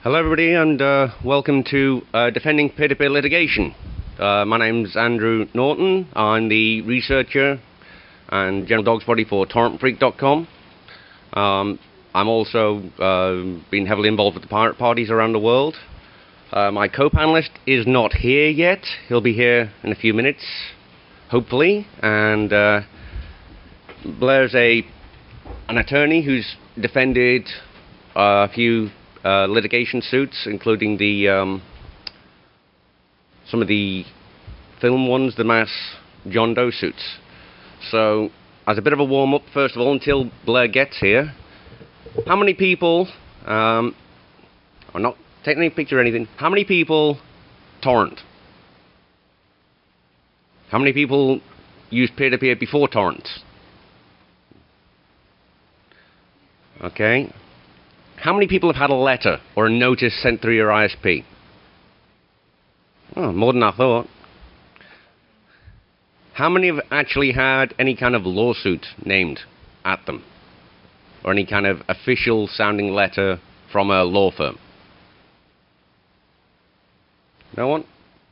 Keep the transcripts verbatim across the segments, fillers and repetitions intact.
Hello everybody and uh, welcome to uh, Defending Peer-to-Peer Litigation. Uh, my name's Andrew Norton. I'm the researcher and general dogs body for torrent freak dot com. Um, I'm also uh, been heavily involved with the pirate parties around the world. Uh, my co-panelist is not here yet. He'll be here in a few minutes, hopefully. And uh, Blair's a an attorney who's defended uh, a few Uh, litigation suits, including the um, some of the film ones, the mass John Doe suits. So, as a bit of a warm-up, first of all, until Blair gets here, how many people, um, I'm not taking any picture or anything, how many people torrent? How many people use peer-to-peer before torrents? Okay. How many people have had a letter or a notice sent through your I S P? Oh, more than I thought. How many have actually had any kind of lawsuit named at them? Or any kind of official sounding letter from a law firm? No one?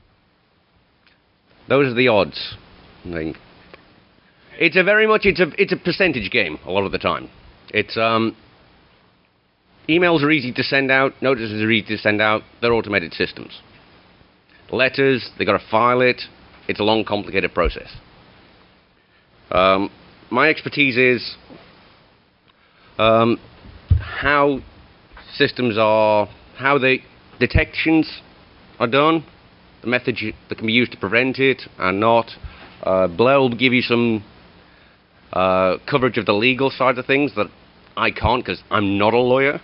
Those are the odds. It's a very much, it's a, it's a percentage game a lot of the time. It's, um... emails are easy to send out, notices are easy to send out, they're automated systems. Letters, they've got to file it, it's a long, complicated process. Um, my expertise is um, how systems are, how the detections are done, the methods that can be used to prevent it and not. Uh, Blair will give you some uh, coverage of the legal side of things that I can't because I'm not a lawyer.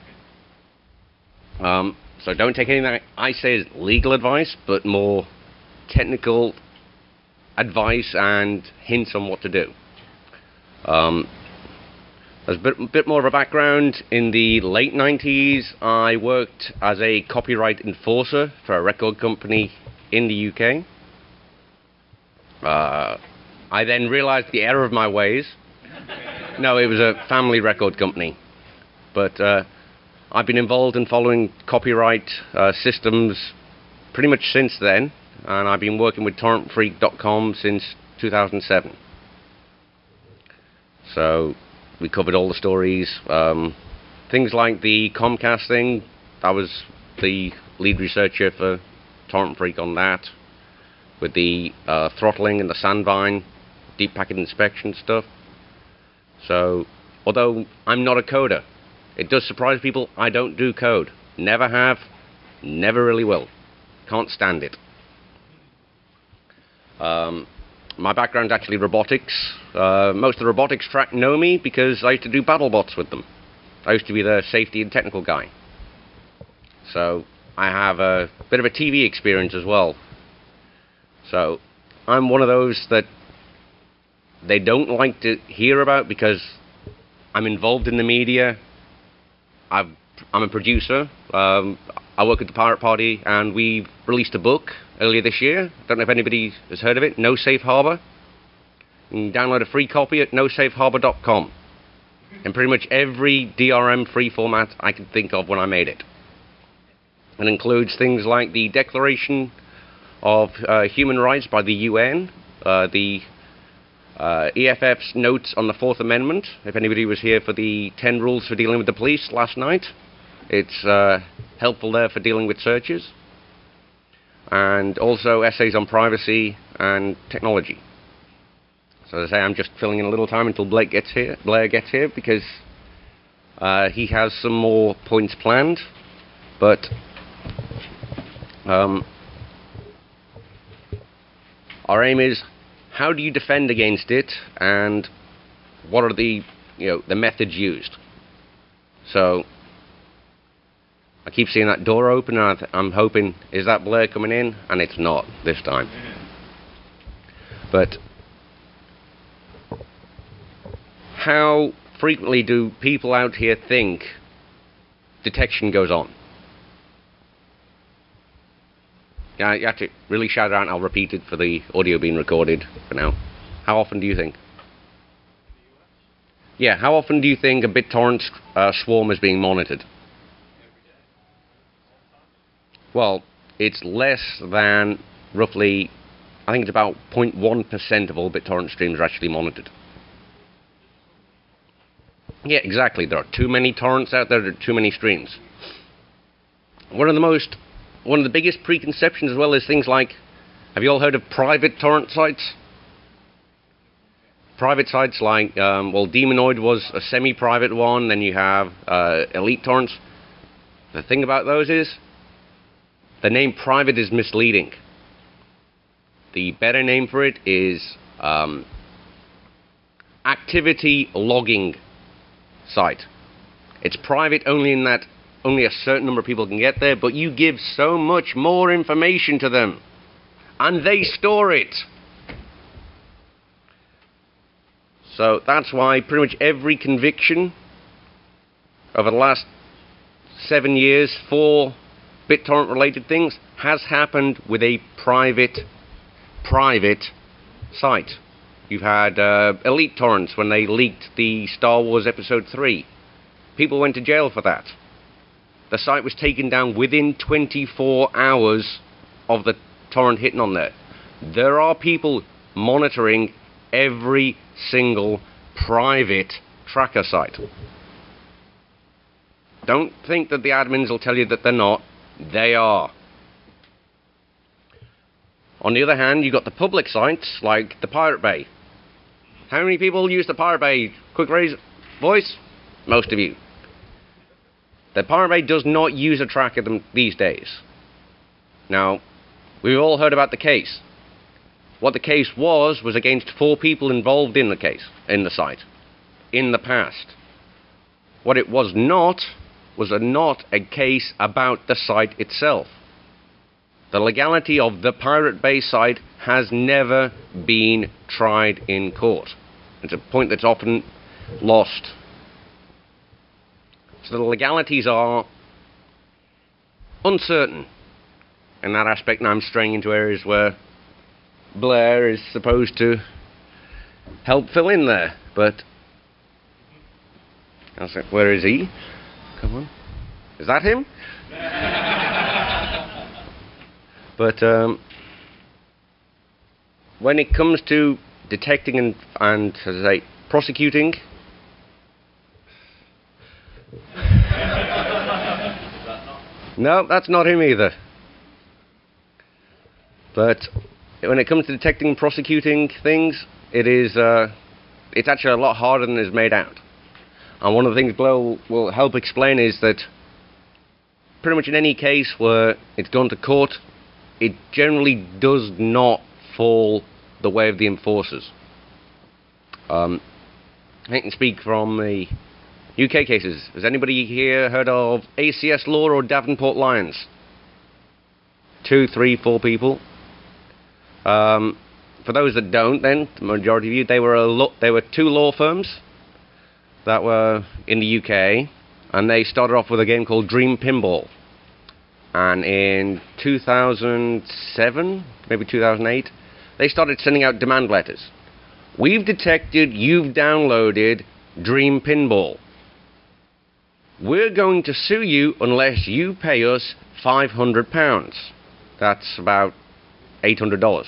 Um, so don't take anything I say as legal advice, but more technical advice and hints on what to do. Um, there's a bit, bit more of a background. In the late nineties, I worked as a copyright enforcer for a record company in the U K. Uh, I then realized the error of my ways. No, it was a family record company. But uh, I've been involved in following copyright uh, systems pretty much since then, and I've been working with torrent freak dot com since two thousand seven. So we covered all the stories. Um, things like the Comcast thing, I was the lead researcher for Torrent Freak on that, with the uh, throttling and the Sandvine, deep packet inspection stuff. So, although I'm not a coder, it does surprise people, I don't do code. Never have, never really will. Can't stand it. Um, my background's actually robotics. Uh, most of the robotics track know me because I used to do BattleBots with them. I used to be the safety and technical guy. So, I have a bit of a T V experience as well. So, I'm one of those that they don't like to hear about because I'm involved in the media. I've, I'm a producer. Um, I work at the Pirate Party, and we released a book earlier this year. Don't know if anybody has heard of it. No Safe Harbor. You can download a free copy at no safe harbor dot com. In pretty much every D R M free format I could think of when I made it. It includes things like the Declaration of uh, Human Rights by the U N, uh, the Uh, E F F's notes on the Fourth Amendment, if anybody was here for the ten rules for dealing with the police last night. It's uh, helpful there for dealing with searches. And also essays on privacy and technology. So as I say, I'm just filling in a little time until Blake gets here, Blair gets here, because uh, he has some more points planned. But um, our aim is, how do you defend against it, and what are the, you know, the methods used? So, I keep seeing that door open, and I th I'm hoping, is that Blair coming in? And it's not this time. But, how frequently do people out here think detection goes on? Yeah, you have to really shout it out, and I'll repeat it for the audio being recorded for now. How often do you think? Yeah, how often do you think a BitTorrent uh, swarm is being monitored? Well, it's less than roughly, I think it's about zero point one percent of all BitTorrent streams are actually monitored. Yeah, exactly. There are too many torrents out there, there are too many streams. One of the most, one of the biggest preconceptions as well is things like, have you all heard of private torrent sites? Private sites like, um, well, Demonoid was a semi-private one, then you have uh, Elite Torrents. The thing about those is, the name private is misleading. The better name for it is um, activity logging site. It's private only in that only a certain number of people can get there, but you give so much more information to them, and they store it. So that's why pretty much every conviction over the last seven years for BitTorrent related things has happened with a private, private site. You've had uh, Elite Torrents when they leaked the Star Wars Episode three. People went to jail for that. The site was taken down within twenty-four hours of the torrent hitting on there. There are people monitoring every single private tracker site. Don't think that the admins will tell you that they're not. They are. On the other hand, you've got the public sites like the Pirate Bay. How many people use the Pirate Bay? Quick raise voice? Most of you. The Pirate Bay does not use a tracker them these days. Now, we've all heard about the case. What the case was, was against four people involved in the case, in the site, in the past. What it was not, was a, not a case about the site itself. The legality of the Pirate Bay site has never been tried in court. It's a point that's often lost. So the legalities are uncertain in that aspect, and I'm straying into areas where Blair is supposed to help fill in there, but I was like, where is he? Come on. Is that him? But um, when it comes to detecting and, and as I say, prosecuting, no, that's not him either. But when it comes to detecting and prosecuting things, it is uh, it's actually a lot harder than it's made out. And one of the things Blair will, will help explain is that pretty much in any case where it's gone to court, it generally does not fall the way of the enforcers. Um, I can speak from the U K cases. Has anybody here heard of A C S Law or Davenport Lions? Two, three, four people. Um, for those that don't, then the majority of you, they were a lo they were two law firms that were in the U K, and they started off with a game called Dream Pinball. And in two thousand seven, maybe two thousand eight, they started sending out demand letters. We've detected you've downloaded Dream Pinball. We're going to sue you unless you pay us five hundred pounds. That's about eight hundred dollars.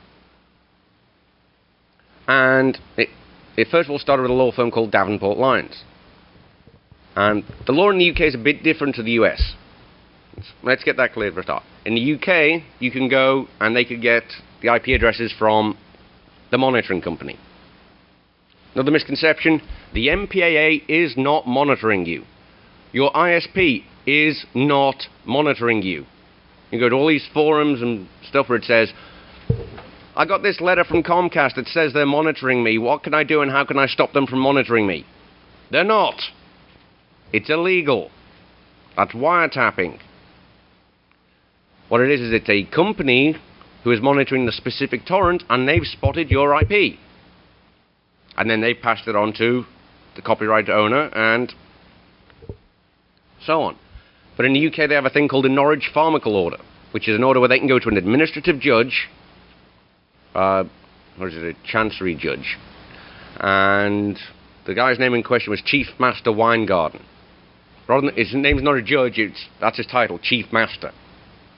And it, it first of all started with a law firm called Davenport Lions. And the law in the U K is a bit different to the U S. Let's get that clear for a start. In the U K, you can go and they could get the I P addresses from the monitoring company. Another misconception, the M P A A is not monitoring you. Your I S P is not monitoring you. You go to all these forums and stuff where it says, I got this letter from Comcast that says they're monitoring me. What can I do and how can I stop them from monitoring me? They're not. It's illegal. That's wiretapping. What it is is it's a company who is monitoring the specific torrent and they've spotted your I P. And then they've passed it on to the copyright owner and so on. But in the U K they have a thing called a Norwich Pharmacal Order, which is an order where they can go to an administrative judge, uh, or is it a chancery judge, and the guy's name in question was Chief Master Weingarten. Rather than, his name's not a judge, it's, that's his title, Chief Master.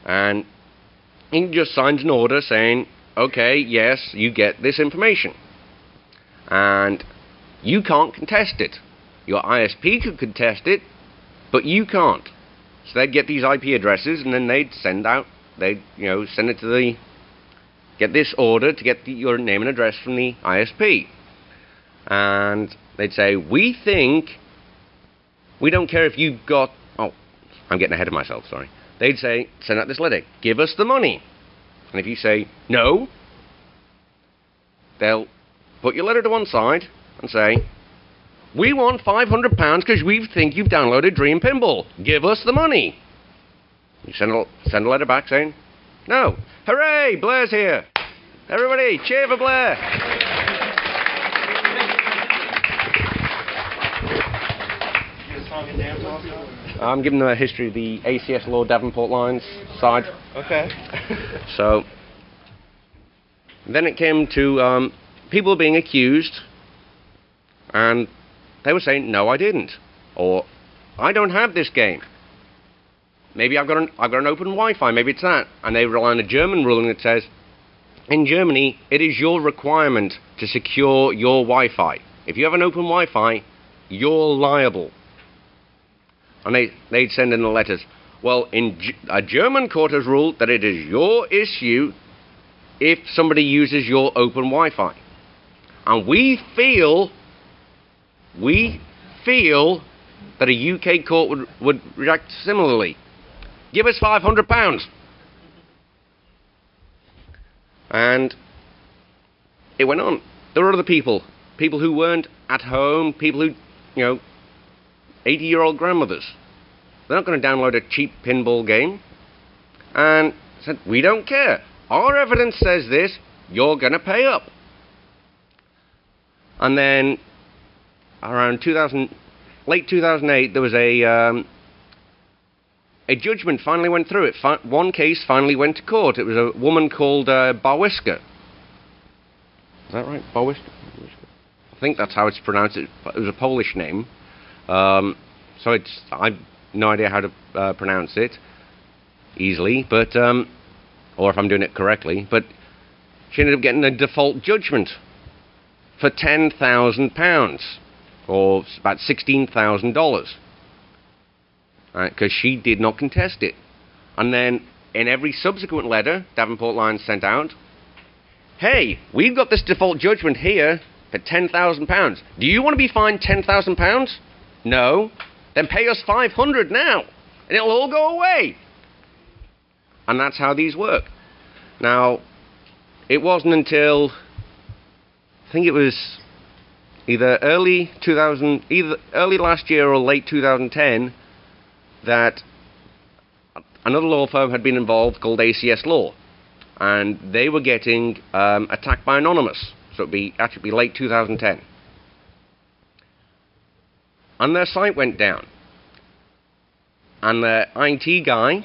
And he just signs an order saying, okay, yes, you get this information. And you can't contest it. Your I S P could contest it, but you can't. So they'd get these I P addresses, and then they'd send out, they'd, you know, send it to the, get this order to get the, your name and address from the I S P. And they'd say, we think, we don't care if you've got, oh, I'm getting ahead of myself, sorry. They'd say, send out this letter, give us the money. And if you say, no, they'll put your letter to one side and say, we want five hundred pounds because we think you've downloaded Dream Pinball. Give us the money. You send a, send a letter back saying, no. Hooray, Blair's here. Everybody, cheer for Blair. I'm giving them a history of the A C S Law Davenport Lines side. Okay. So, then it came to um, people being accused, and they were saying, no, I didn't. Or, I don't have this game. Maybe I've got an, I've got an open Wi-Fi, maybe it's that. And they rely on a German ruling that says, in Germany, it is your requirement to secure your Wi-Fi. If you have an open Wi-Fi, you're liable. And they, they'd send in the letters, well, in G a German court has ruled that it is your issue if somebody uses your open Wi-Fi. And we feel... We feel that a U K court would, would react similarly. Give us five hundred pounds. And it went on. There were other people, people who weren't at home, people who, you know, eighty-year-old grandmothers. They're not going to download a cheap pinball game. And said, we don't care. Our evidence says this, you're going to pay up. And then around two thousand, late two thousand eight, there was a um, a judgment finally went through. It fi one case finally went to court. It was a woman called uh, Bawiska. Is that right? Bawiska? I think that's how it's pronounced. It, it was a Polish name, um, so it's I've no idea how to uh, pronounce it easily, but um, or if I'm doing it correctly. But she ended up getting a default judgment for ten thousand pounds. Or about sixteen thousand dollars, because right, she did not contest it. And then in every subsequent letter Davenport Lines sent out, hey, we've got this default judgment here for ten thousand pounds. Do you want to be fined ten thousand pounds? No? Then pay us five hundred now, and it'll all go away. And that's how these work. Now, it wasn't until, I think it was either early two thousand, either early last year or late two thousand ten, that another law firm had been involved called A C S Law, and they were getting um, attacked by Anonymous. So it'd be actually be late two thousand ten, and their site went down, and the I T guy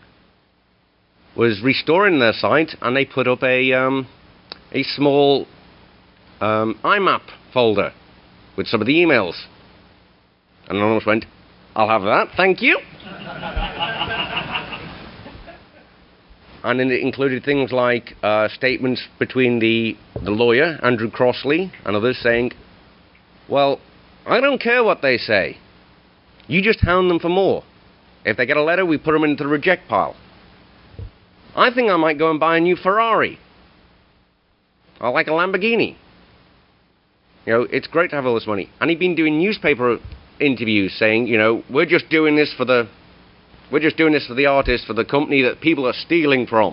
was restoring their site, and they put up a um, a small um, I MAP folder with some of the emails. And Anonymous went, I'll have that, thank you. And then it included things like uh, statements between the, the lawyer, Andrew Crossley, and others saying, well, I don't care what they say. You just hound them for more. If they get a letter, we put them into the reject pile. I think I might go and buy a new Ferrari. I like a Lamborghini. You know, it's great to have all this money. And he'd been doing newspaper interviews saying, you know, we're just doing this for the, we're just doing this for the artist, for the company that people are stealing from.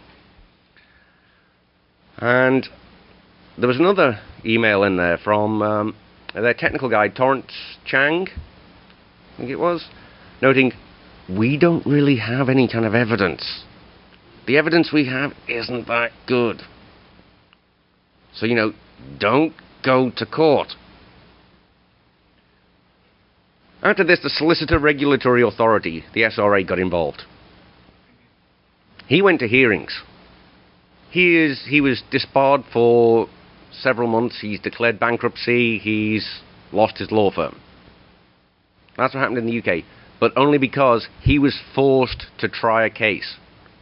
And there was another email in there from um, their technical guy, Torrance Chang, I think it was, noting, we don't really have any kind of evidence. The evidence we have isn't that good. So, you know, don't go to court. After this, the Solicitor Regulatory Authority, the S R A, got involved. He went to hearings. He is he was disbarred for several months. He's declared bankruptcy. He's lost his law firm. That's what happened in the U K, but only because he was forced to try a case.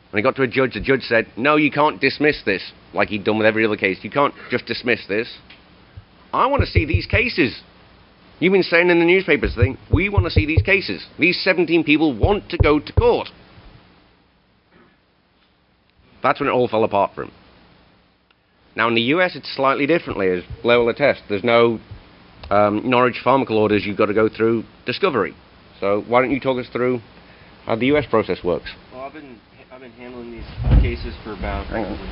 When it got to a judge, the judge said, no, you can't dismiss this, like he'd done with every other case. You can't just dismiss this. I want to see these cases. You've been saying in the newspapers thing, we want to see these cases. These seventeen people want to go to court. That's when it all fell apart for him. Now in the U S it's slightly differently, as Blair will attest. There's no um, Norwich Pharmacal orders, you've got to go through discovery. So why don't you talk us through how the U S process works? Well, I've been I've been handling these cases for about. Hang on.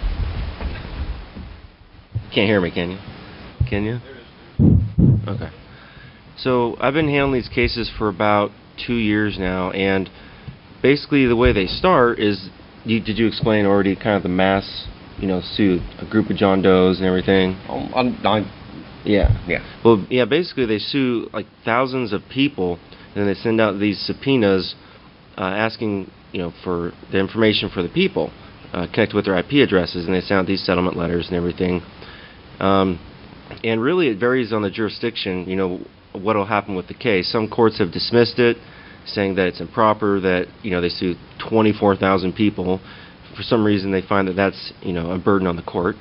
Can't hear me, can you? Can you? Okay. So I've been handling these cases for about two years now, and basically the way they start is, you, did you explain already kind of the mass, you know, suit, a group of John Does and everything? Um, I'm, I'm, yeah. Yeah. Well, yeah. Basically, they sue like thousands of people, and then they send out these subpoenas uh, asking, you know, for the information for the people uh, connected with their I P addresses, and they send out these settlement letters and everything. Um, and really, it varies on the jurisdiction. You know, what will happen with the case. Some courts have dismissed it, saying that it's improper, that, you know, they sue twenty-four thousand people. For some reason, they find that that's, you know, a burden on the court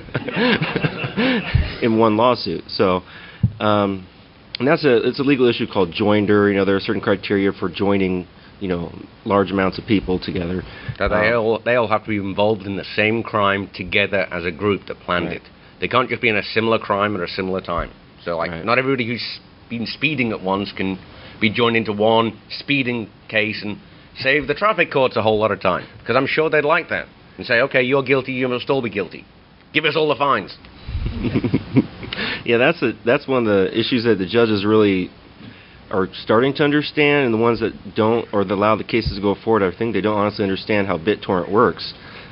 in one lawsuit. So, um, and that's a it's a legal issue called joinder. You know, there are certain criteria for joining, you know, large amounts of people together. So they um, all they all have to be involved in the same crime together as a group that planned right. it. They can't just be in a similar crime at a similar time. So, like, Right. not everybody who's been speeding at once can be joined into one speeding case and save the traffic courts a whole lot of time. Because I'm sure they'd like that. And say, okay, you're guilty, you must all be guilty. Give us all the fines. Yeah, that's a, that's one of the issues that the judges really are starting to understand, and the ones that don't, or that allow the cases to go forward, I think they don't honestly understand how BitTorrent works.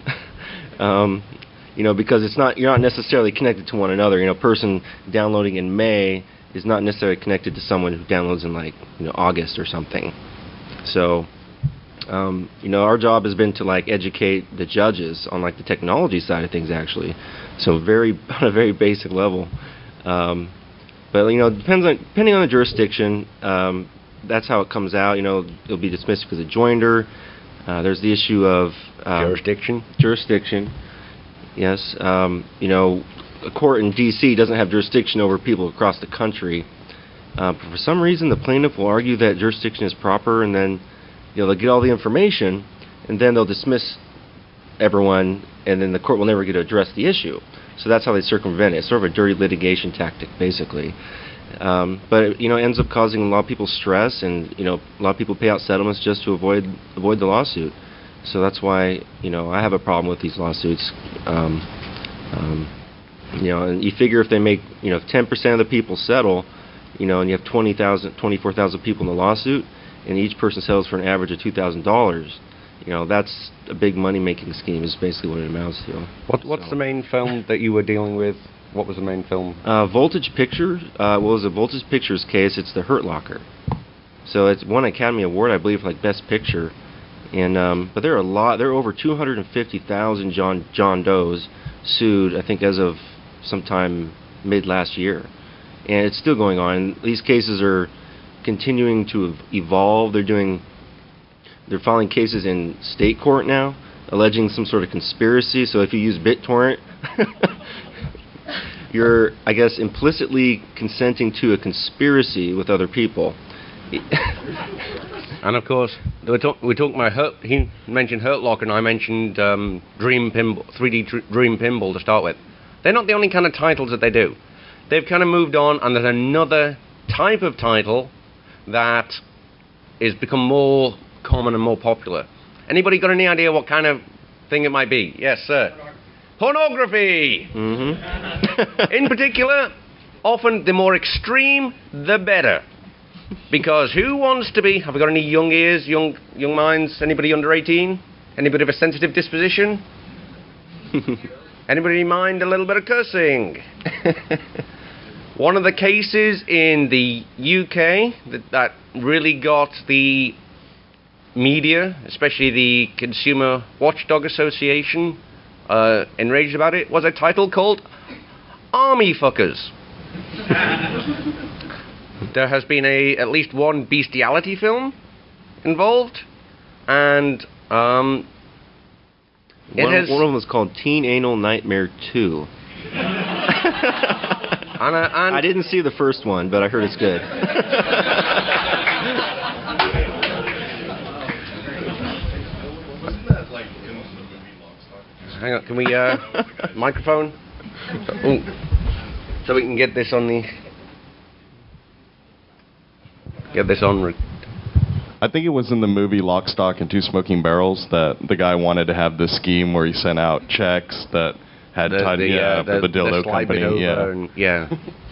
um, you know, because it's not, you're not necessarily connected to one another. You know, a person downloading in May is not necessarily connected to someone who downloads in, like, you know, August or something. So, um, you know, our job has been to, like, educate the judges on, like, the technology side of things, actually. So very on a very basic level. Um, but, you know, depends on depending on the jurisdiction, um, that's how it comes out. You know, it'll be dismissed because of joinder. Uh, there's the issue of um, Jurisdiction. Jurisdiction. Yes. Um, you know, a court in D C doesn't have jurisdiction over people across the country. Uh, but for some reason, the plaintiff will argue that jurisdiction is proper, and then, you know, they'll get all the information, and then they'll dismiss everyone, and then the court will never get to address the issue. So that's how they circumvent it. It's sort of a dirty litigation tactic, basically. Um, but it, you know, ends up causing a lot of people stress, and, you know, a lot of people pay out settlements just to avoid avoid the lawsuit. So that's why, you know, I have a problem with these lawsuits. Um, um, you know, and you figure if they make, you know, if ten percent of the people settle, you know, and you have twenty thousand, twenty-four thousand people in the lawsuit, and each person settles for an average of two thousand dollars, you know, that's a big money-making scheme is basically what it amounts to. What, what's so. the main film that you were dealing with? What was the main film? Uh, Voltage Pictures, uh, well, it was a Voltage Pictures case. It's The Hurt Locker. So it's won an Academy Award, I believe, for, like, Best Picture. And um, but there are a lot. There are over two hundred fifty thousand John John Does sued, I think, as of sometime mid last year, and it's still going on. And these cases are continuing to evolve. They're doing, they're filing cases in state court now, alleging some sort of conspiracy. So if you use BitTorrent, you're, I guess, implicitly consenting to a conspiracy with other people. And of course, we talk, we talked about Hurt, he mentioned Hurt Locker, and I mentioned um, Dream Pinball, three D Dr- Dream Pinball to start with. They're not the only kind of titles that they do. They've kind of moved on, and there's another type of title that is become more common and more popular. Anybody got any idea what kind of thing it might be? Yes, sir. Pornography. Mm-hmm. In particular, often the more extreme, the better. Because who wants to be... Have we got any young ears, young young minds? Anybody under eighteen? Anybody of a sensitive disposition? Anybody mind a little bit of cursing? One of the cases in the U K that, that really got the media, especially the Consumer Watchdog Association, uh, enraged about it, was a title called Army Fuckers. There has been a at least one bestiality film involved, and um, It one, has, one of them was called Teen Anal Nightmare two. and, uh, and I didn't see the first one, but I heard it's good. Hang on, can we, uh, microphone? Ooh. So we can get this on the... Get this on... Re- I think it was in the movie Lock, Stock, and Two Smoking Barrels that the guy wanted to have this scheme where he sent out checks that had the, tied the, yeah, uh, for the, the dildo the slide bit company. over Yeah. and- yeah.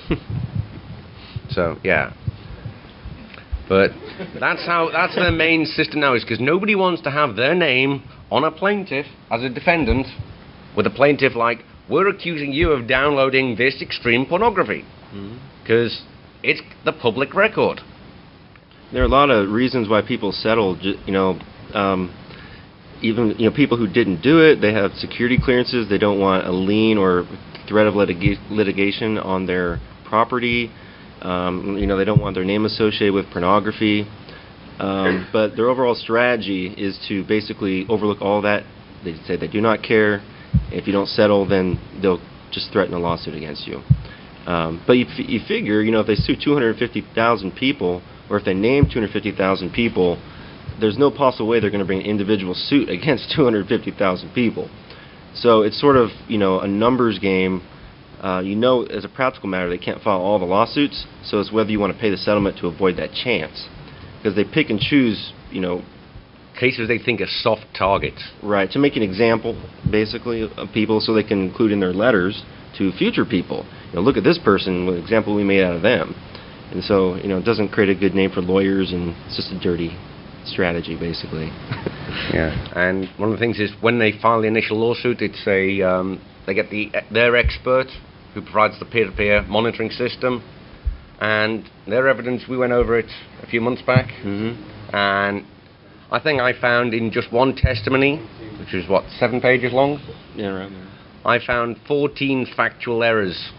So, yeah. But that's how, that's their main system now, is because nobody wants to have their name on a plaintiff as a defendant, with a plaintiff like, we're accusing you of downloading this extreme pornography, because mm-hmm. it's the public record. There are a lot of reasons why people settle. You know, um, even you know people who didn't do it. They have security clearances. They don't want a lien or threat of litig- litigation on their property. Um, you know, they don't want their name associated with pornography. Um, but their overall strategy is to basically overlook all that. They say they do not care. If you don't settle, then they'll just threaten a lawsuit against you. Um, but you, f- you figure, you know, if they sue two hundred fifty thousand people, or if they name two hundred fifty thousand people, there's no possible way they're going to bring an individual suit against two hundred fifty thousand people. So it's sort of, you know, a numbers game. Uh, you know, as a practical matter, they can't file all the lawsuits, so it's whether you want to pay the settlement to avoid that chance. Because they pick and choose, you know... Cases they think are soft targets. Right, to make an example, basically, of people so they can include in their letters to future people. You know, look at this person, what example we made out of them. And so, you know, it doesn't create a good name for lawyers, and it's just a dirty strategy, basically. Yeah, and one of the things is when they file the initial lawsuit, it's a um, they get the their expert who provides the peer-to-peer monitoring system, and their evidence, we went over it a few months back, mm-hmm. and I think I found in just one testimony, which is what, seven pages long? Yeah, around there. I found fourteen factual errors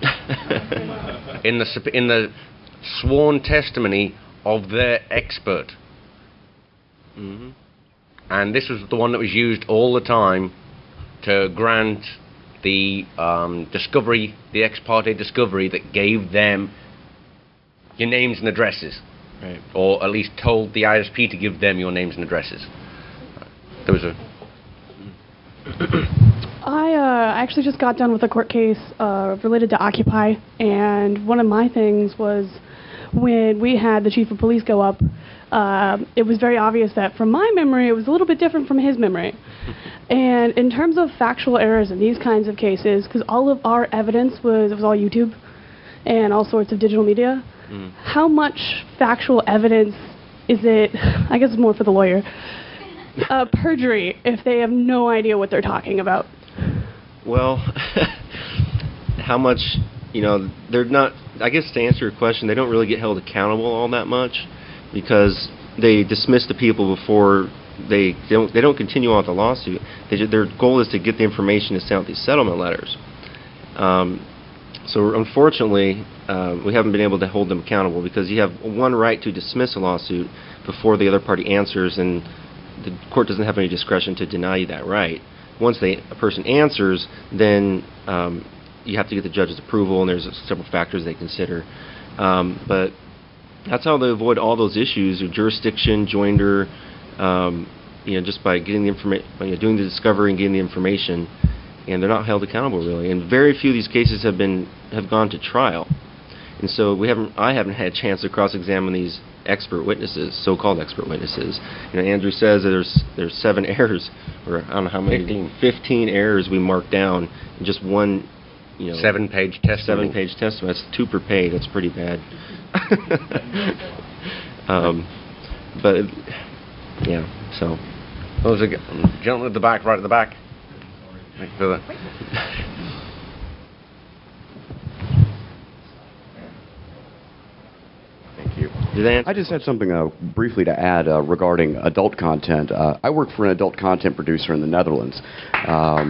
in the in the sworn testimony of their expert. Mm-hmm. And this was the one that was used all the time to grant the um, discovery, the ex parte discovery that gave them your names and addresses. Right. Or at least told the I S P to give them your names and addresses. There was a... I uh, actually just got done with a court case uh, related to Occupy, and one of my things was when we had the chief of police go up, uh, it was very obvious that from my memory it was a little bit different from his memory. And in terms of factual errors in these kinds of cases, because all of our evidence was, it was all YouTube and all sorts of digital media, mm. how much factual evidence is it, I guess it's more for the lawyer, uh, perjury if they have no idea what they're talking about? Well, how much, you know, they're not, I guess to answer your question, they don't really get held accountable all that much because they dismiss the people before they, they don't they don't continue on with the lawsuit. They, their goal is to get the information to send out these settlement letters. Um, so unfortunately, uh, we haven't been able to hold them accountable because you have one right to dismiss a lawsuit before the other party answers, and the court doesn't have any discretion to deny you that right. Once they, a person answers, then um, you have to get the judge's approval, and there's several factors they consider. Um, but that's how they avoid all those issues of jurisdiction, joinder, um, you know, just by getting the information, you know, doing the discovery and getting the information, and they're not held accountable really. And very few of these cases have been have gone to trial, and so we haven't. I haven't had a chance to cross-examine these expert witnesses, so-called expert witnesses. You know, Andrew says that there's there's seven errors, or I don't know how many, fifteen, fifteen errors we marked down in just one, you know, seven-page testimony. Seven-page testimony. That's two per page. That's pretty bad. um, but it, yeah, so. There's a gentleman at the back, right at the back. Thank you for that. I just had something uh, briefly to add uh, regarding adult content. Uh, I work for an adult content producer in the Netherlands. Um,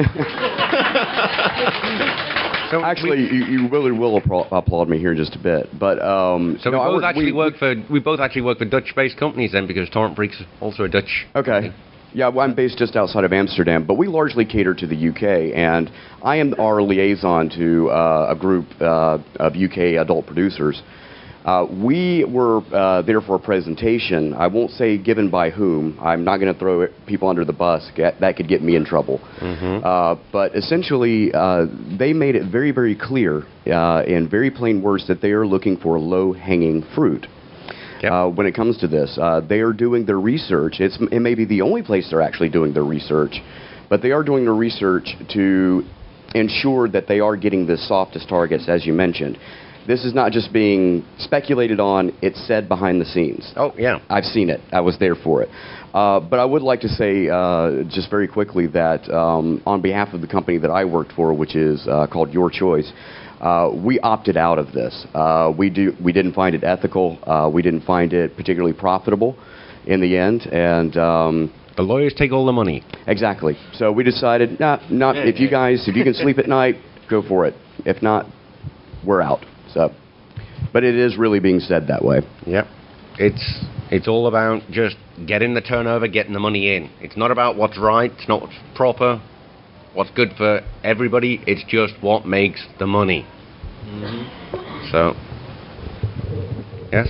so actually, you, you really will appra- applaud me here in just a bit. But um, so no, we both work, actually we, work for we both actually work for Dutch-based companies then, because Torrent Freak's also a Dutch. Okay. company. Yeah, well, I'm based just outside of Amsterdam, but we largely cater to the U K, and I am our liaison to uh, a group uh, of U K adult producers. Uh, we were uh, there for a presentation. I won't say given by whom. I'm not going to throw it, people under the bus. Get, that could get me in trouble. Mm-hmm. Uh, but essentially, uh, they made it very, very clear uh, in very plain words that they are looking for low-hanging fruit. Yep. Uh, when it comes to this, uh, they are doing their research. It's, it may be the only place they're actually doing their research, but they are doing their research to ensure that they are getting the softest targets, as you mentioned. This is not just being speculated on, it's said behind the scenes. Oh, yeah. I've seen it. I was there for it. Uh, but I would like to say uh, just very quickly that um, on behalf of the company that I worked for, which is uh, called Your Choice, uh, we opted out of this. Uh, we, do, we didn't find it ethical. Uh, we didn't find it particularly profitable in the end. And um, the lawyers take all the money. Exactly. So we decided, nah, not, if you guys, if you can sleep at night, go for it. If not, we're out. So, but it is really being said that way. Yep. It's it's all about just getting the turnover, getting the money in. It's not about what's right, it's not what's proper, what's good for everybody. It's just what makes the money. Mm-hmm. So, yes?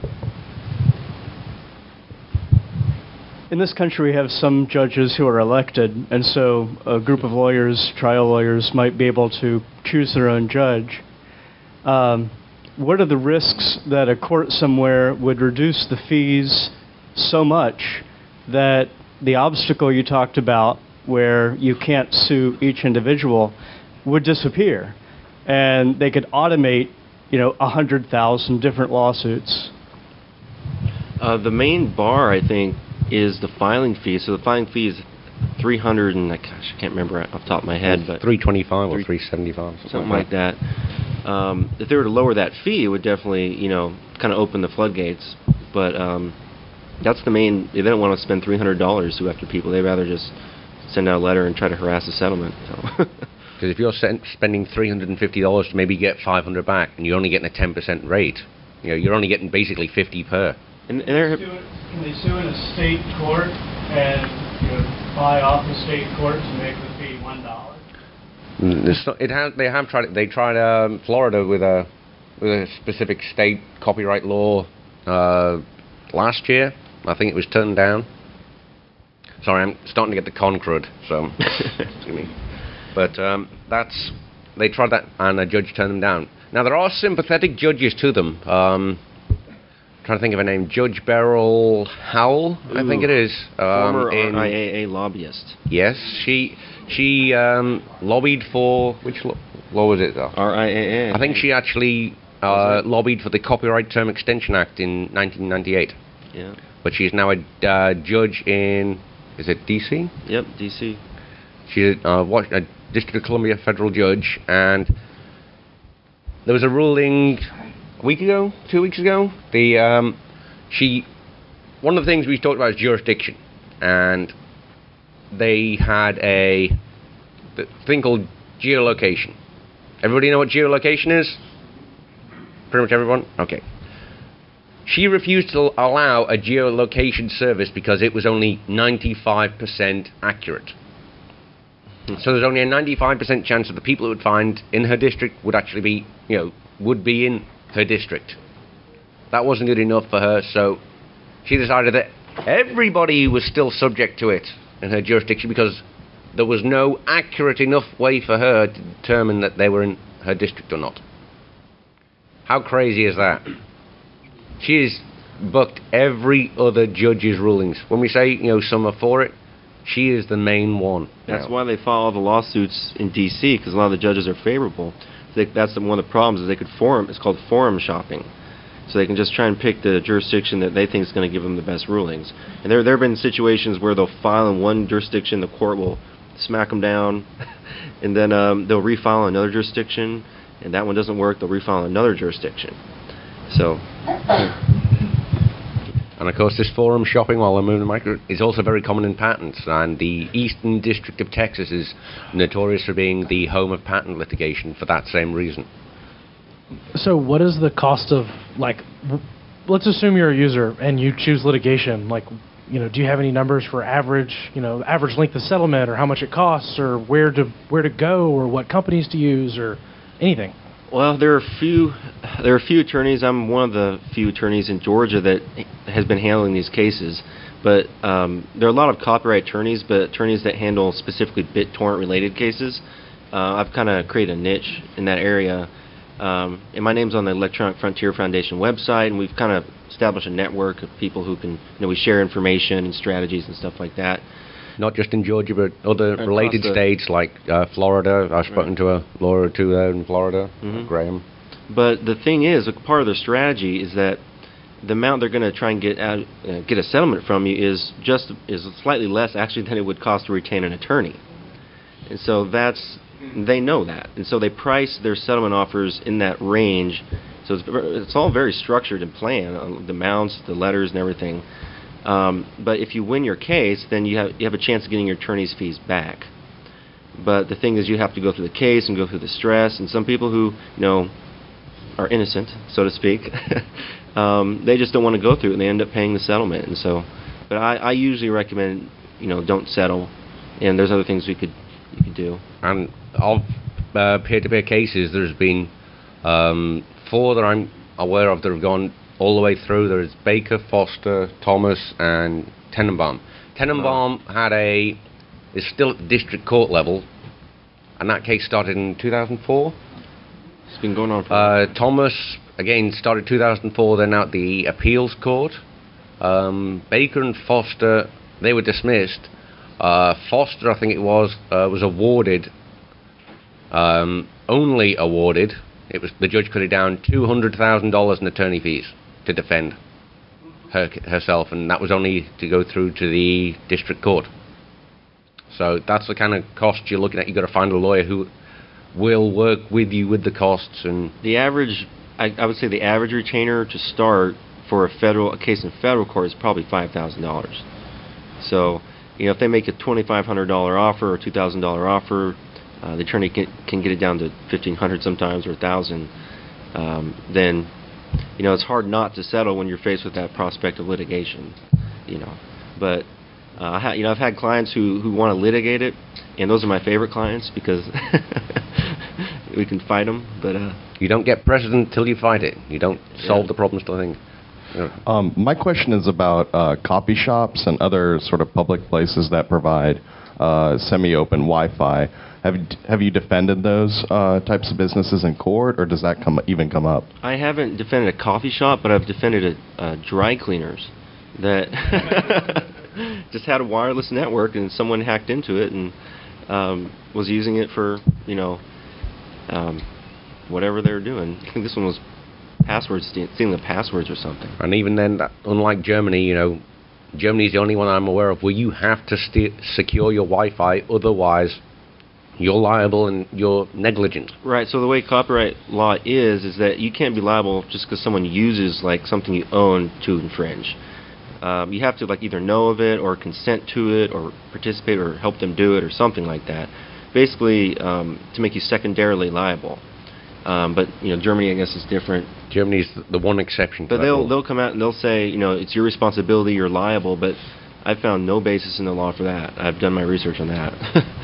In this country, we have some judges who are elected, and so a group of lawyers, trial lawyers, might be able to choose their own judge. Um, what are the risks that a court somewhere would reduce the fees so much that the obstacle you talked about, where you can't sue each individual, would disappear, and they could automate, you know, a hundred thousand different lawsuits? Uh, the main bar, I think, is the filing fee. So the filing fee is three hundred and gosh, I can't remember off the top of my head, but three twenty-five or three seventy-five, something, something like that. Um, if they were to lower that fee, it would definitely, you know, kind of open the floodgates. But um, that's the main. They don't want to spend three hundred dollars to after people. They'd rather just send out a letter and try to harass a settlement. So. Because if you're sen- spending three hundred fifty dollars to maybe get five hundred back, and you're only getting a ten percent rate, you know, you're only getting basically fifty per. And, and they're, Can they sue in a state court and, you know, buy off the state court to make the fee one dollar? Mm, it's not, it has, they have tried it. They tried um, Florida with a with a specific state copyright law uh, last year. I think it was turned down. Sorry, I'm starting to get the con crud, so excuse me. But um, that's they tried that, and a judge turned them down. Now there are sympathetic judges to them. Um, trying to think of a name, Judge Beryl Howell, Ooh, I think it is. Um, former in, R I A A lobbyist. Yes, she she um, lobbied for which law, law was it? Though? R I A A. I think she actually uh, lobbied for the Copyright Term Extension Act in nineteen ninety-eight. Yeah. But she's now a uh, judge in, is it D C? Yep, D C. She's uh, what, a District of Columbia federal judge, and there was a ruling a week ago, two weeks ago. The um, she one of the things we talked about is jurisdiction, and they had a thing called geolocation. Everybody know what geolocation is? Pretty much everyone? Okay. She refused to allow a geolocation service because it was only ninety-five percent accurate. So there's only a ninety-five percent chance that the people it would find in her district would actually be, you know, would be in her district. That wasn't good enough for her, so she decided that everybody was still subject to it in her jurisdiction because there was no accurate enough way for her to determine that they were in her district or not. How crazy is that? She's bucked every other judge's rulings. When we say, you know, some are for it, she is the main one. That's now. why they file all the lawsuits in D C, because a lot of the judges are favorable. So they, that's the, one of the problems is they could forum. It's called forum shopping. So they can just try and pick the jurisdiction that they think is going to give them the best rulings. And there, there have been situations where they'll file in one jurisdiction, the court will smack them down, and then um, they'll refile in another jurisdiction, and that one doesn't work, they'll refile in another jurisdiction. So... And of course, this forum shopping while they're moving the micro is also very common in patents. And the Eastern District of Texas is notorious for being the home of patent litigation for that same reason. So, what is the cost of, like, w- let's assume you're a user and you choose litigation. Like, you know, do you have any numbers for average, you know, average length of settlement, or how much it costs, or where to where to go, or what companies to use, or anything? Well, there are a few. There are a few attorneys. I'm one of the few attorneys in Georgia that has been handling these cases. But um, there are a lot of copyright attorneys, but attorneys that handle specifically BitTorrent-related cases. Uh, I've kind of created a niche in that area. Um, and my name's on the Electronic Frontier Foundation website, and we've kind of established a network of people who can, you know, we share information and strategies and stuff like that. Not just in Georgia, but other Across related the- states like uh, Florida. I've spoken Right. to a lawyer or two there in Florida, Mhm. Graham. But the thing is, a part of their strategy is that the amount they're going to try and get out, uh, get a settlement from you is just is slightly less actually than it would cost to retain an attorney. And so that's they know that, and so they price their settlement offers in that range. So it's, ver- it's all very structured and planned, uh, the amounts, the letters, and everything. Um, but if you win your case, then you have you have a chance of getting your attorney's fees back. But the thing is, you have to go through the case and go through the stress. And some people who you know are innocent, so to speak, um, they just don't want to go through it, and they end up paying the settlement. And so, but I, I usually recommend you know don't settle. And there's other things we could you could do. And of uh, peer-to-peer cases, there's been um, four that I'm aware of that have gone all the way through. There's Baker, Foster, Thomas, and Tenenbaum. Tenenbaum had a is still at the district court level, and that case started in two thousand four. It's been going on for. Uh, Thomas again started two thousand four. Then out the appeals court. Um, Baker and Foster, they were dismissed. Uh, Foster, I think it was, uh, was awarded, um, only awarded. It was the judge cut it down two hundred thousand dollars in attorney fees to defend her herself, and that was only to go through to the district court. So that's the kind of cost you're looking at. You've got to find a lawyer who will work with you with the costs. And The average, I, I would say, the average retainer to start for a federal a case in federal court is probably five thousand dollars. So, you know, if they make a twenty-five hundred dollar offer or two thousand dollar offer, uh, the attorney can, can get it down to fifteen hundred sometimes or a thousand. Um, then, you know, it's hard not to settle when you're faced with that prospect of litigation. You know, but uh, I ha- you know, I've had clients who who want to litigate it, and those are my favorite clients because we can fight them. But uh, you don't get precedent till you fight it. You don't solve Yeah. the problems till the thing. You know. Um, my question is about uh, copy shops and other sort of public places that provide uh, semi-open Wi-Fi. Have you, have you defended those uh, types of businesses in court, or does that come even come up? I haven't defended a coffee shop, but I've defended a, uh, dry cleaners that just had a wireless network, and someone hacked into it and um, was using it for, you know, um, whatever they were doing. I think this one was passwords, ste- stealing the passwords or something. And even then, that, unlike Germany, you know, Germany's the only one I'm aware of where you have to st- secure your Wi-Fi, otherwise you're liable and you're negligent. Right, so the way copyright law is, is that you can't be liable just because someone uses, like, something you own to infringe. Um, you have to, like, either know of it or consent to it or participate or help them do it or something like that. Basically, um, to make you secondarily liable. Um, but, you know, Germany, I guess, is different. Germany's the one exception to But that they'll rule. they'll come out and they'll say, you know, it's your responsibility, you're liable, but I've found no basis in the law for that. I've done my research on that.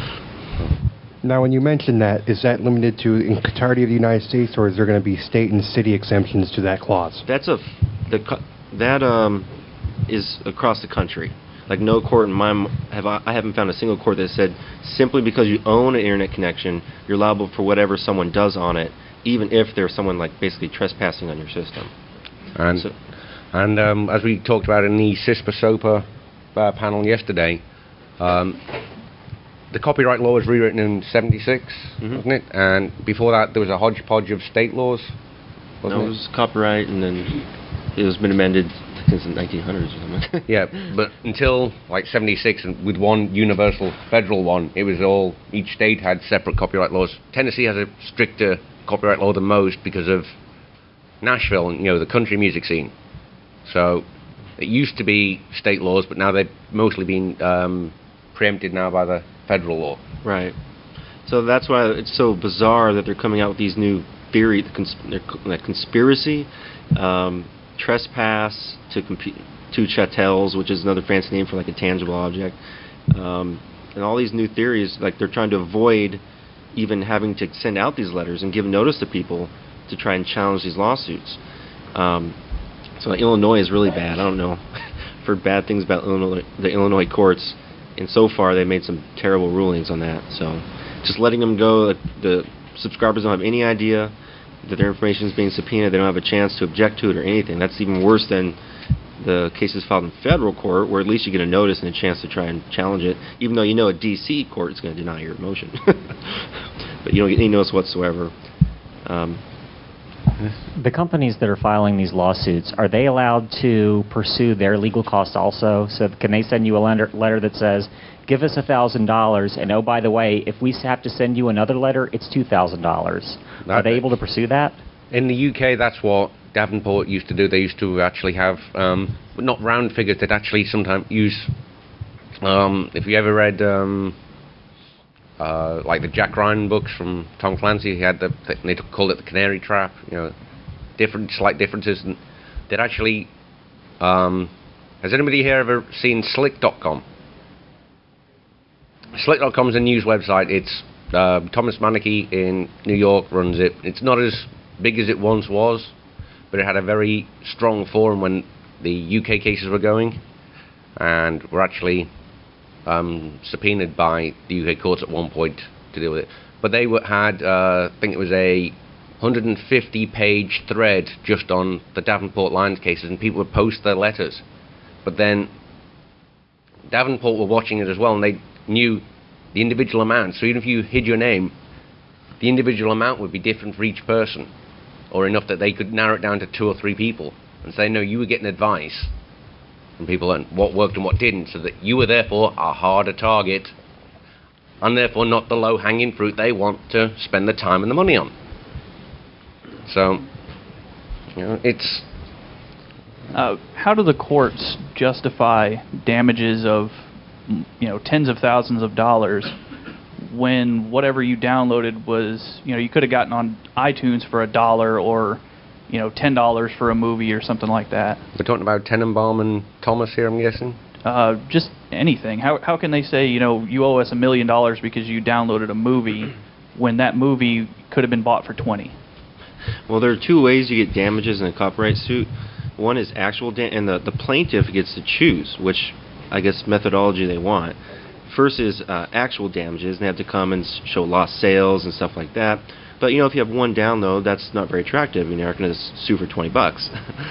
Now, when you mention that, is that limited to the entirety of the United States, or is there going to be state and city exemptions to that clause? That's a f- the co- that um is across the country. Like, no court in my m- have I, I haven't found a single court that said simply because you own an internet connection, you're liable for whatever someone does on it, even if there's someone, like, basically trespassing on your system. And, So- and um, as we talked about in the CISPA SOPA uh, panel yesterday, um, the copyright law was rewritten in seventy-six, Mhm. wasn't it? And before that, there was a hodgepodge of state laws, wasn't No, it it? was copyright, and then it was been amended since the nineteen hundreds or something. Yeah, but until like seventy-six, and with one universal federal one, it was all, each state had separate copyright laws. Tennessee has a stricter copyright law than most because of Nashville and, you know, the country music scene. So it used to be state laws, but now they've mostly been um, preempted now by the federal law. Right. So that's why it's so bizarre that they're coming out with these new theory, the cons- they're co- like conspiracy, um, trespass to compete, two chattels, which is another fancy name for like a tangible object. Um, and all these new theories, like they're trying to avoid even having to send out these letters and give notice to people to try and challenge these lawsuits. Um, so Illinois is really bad. I don't know. I've heard bad things about Illinois, the Illinois courts, and so far they've made some terrible rulings on that. So just letting them go, the, the subscribers don't have any idea that their information is being subpoenaed. They don't have a chance to object to it or anything. That's even worse than the cases filed in federal court, where at least you get a notice and a chance to try and challenge it, even though you know a D C court is going to deny your motion. But you don't get any notice whatsoever. Um, The companies that are filing these lawsuits, are they allowed to pursue their legal costs also? So can they send you a letter, letter that says, give us one thousand dollars, and oh, by the way, if we have to send you another letter, it's two thousand dollars. Are they able to pursue that? In the U K, that's what Davenport used to do. They used to actually have, um, not round figures, they'd actually sometimes use, um, if you ever read, um, uh, like the Jack Ryan books from Tom Clancy, he had the, they called it the Canary Trap, you know, different, slight differences. And they'd actually, um, has anybody here ever seen Slick dot com? Slick dot com is a news website. It's uh, Thomas Maneke in New York runs it. It's not as big as it once was, but it had a very strong forum when the U K cases were going, and were actually um, subpoenaed by the U K courts at one point to deal with it. But they were, had, uh, I think it was a one hundred fifty page thread just on the Davenport Lyons cases, and people would post their letters. But then Davenport were watching it as well, and they knew the individual amount. So even if you hid your name, the individual amount would be different for each person, or enough that they could narrow it down to two or three people and say, no, you were getting advice from people on what worked and what didn't, so that you were therefore a harder target, and therefore not the low-hanging fruit they want to spend the time and the money on. So, you know, it's... Uh, how do the courts justify damages of, you know, tens of thousands of dollars when whatever you downloaded was, you know, you could have gotten on iTunes for a dollar, or, you know, ten dollars for a movie or something like that? We're talking about Tenenbaum and Thomas here, I'm guessing? Uh, just anything. How how can they say, you know, you owe us a million dollars because you downloaded a movie when that movie could have been bought for twenty? Well, there are two ways you get damages in a copyright suit. One is actual da- and the, the plaintiff gets to choose which, I guess, methodology they want. First is uh, actual damages, and they have to come and show lost sales and stuff like that. But, you know, if you have one download, that's not very attractive. You're not going to sue for twenty bucks.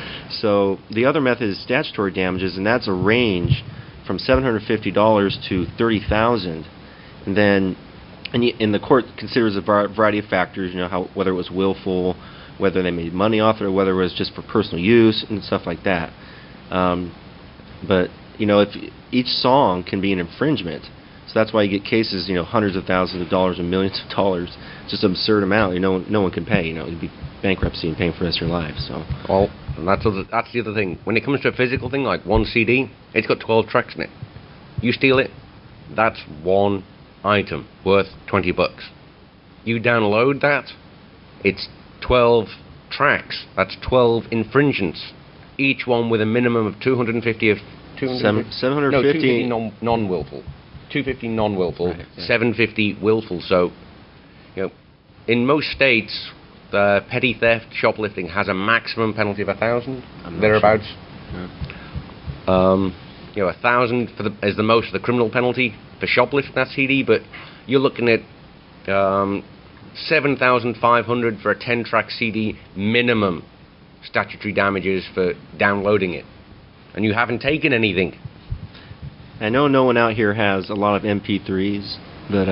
So the other method is statutory damages, and that's a range from seven hundred fifty dollars to thirty thousand dollars. And then, and, you, and the court considers a variety of factors, you know, how, whether it was willful, whether they made money off it, or whether it was just for personal use and stuff like that. Um, but, you know, if each song can be an infringement, so that's why you get cases, you know, hundreds of thousands of dollars and millions of dollars. It's just an absurd amount. You know, no one can pay. You know, it'd be bankruptcy and paying for the rest of your life. So. Well, and that's the, that's the other thing. When it comes to a physical thing like one C D, it's got twelve tracks in it. You steal it, that's one item worth twenty bucks. You download that, it's twelve tracks. That's twelve infringements, each one with a minimum of two hundred fifty of Seven, seven hundred fifty no, two hundred fifty non, non-willful, two hundred fifty non-willful, right, yeah. seven hundred fifty willful. So, you know, in most states, the petty theft, shoplifting has a maximum penalty of a thousand. Thereabouts. Sure. Yeah. Um, you know, a thousand for the is the most of the criminal penalty for shoplifting that C D, but you're looking at um, seven thousand five hundred for a ten-track C D minimum statutory damages for downloading it. And you haven't taken anything. I know no one out here has a lot of M P threes, but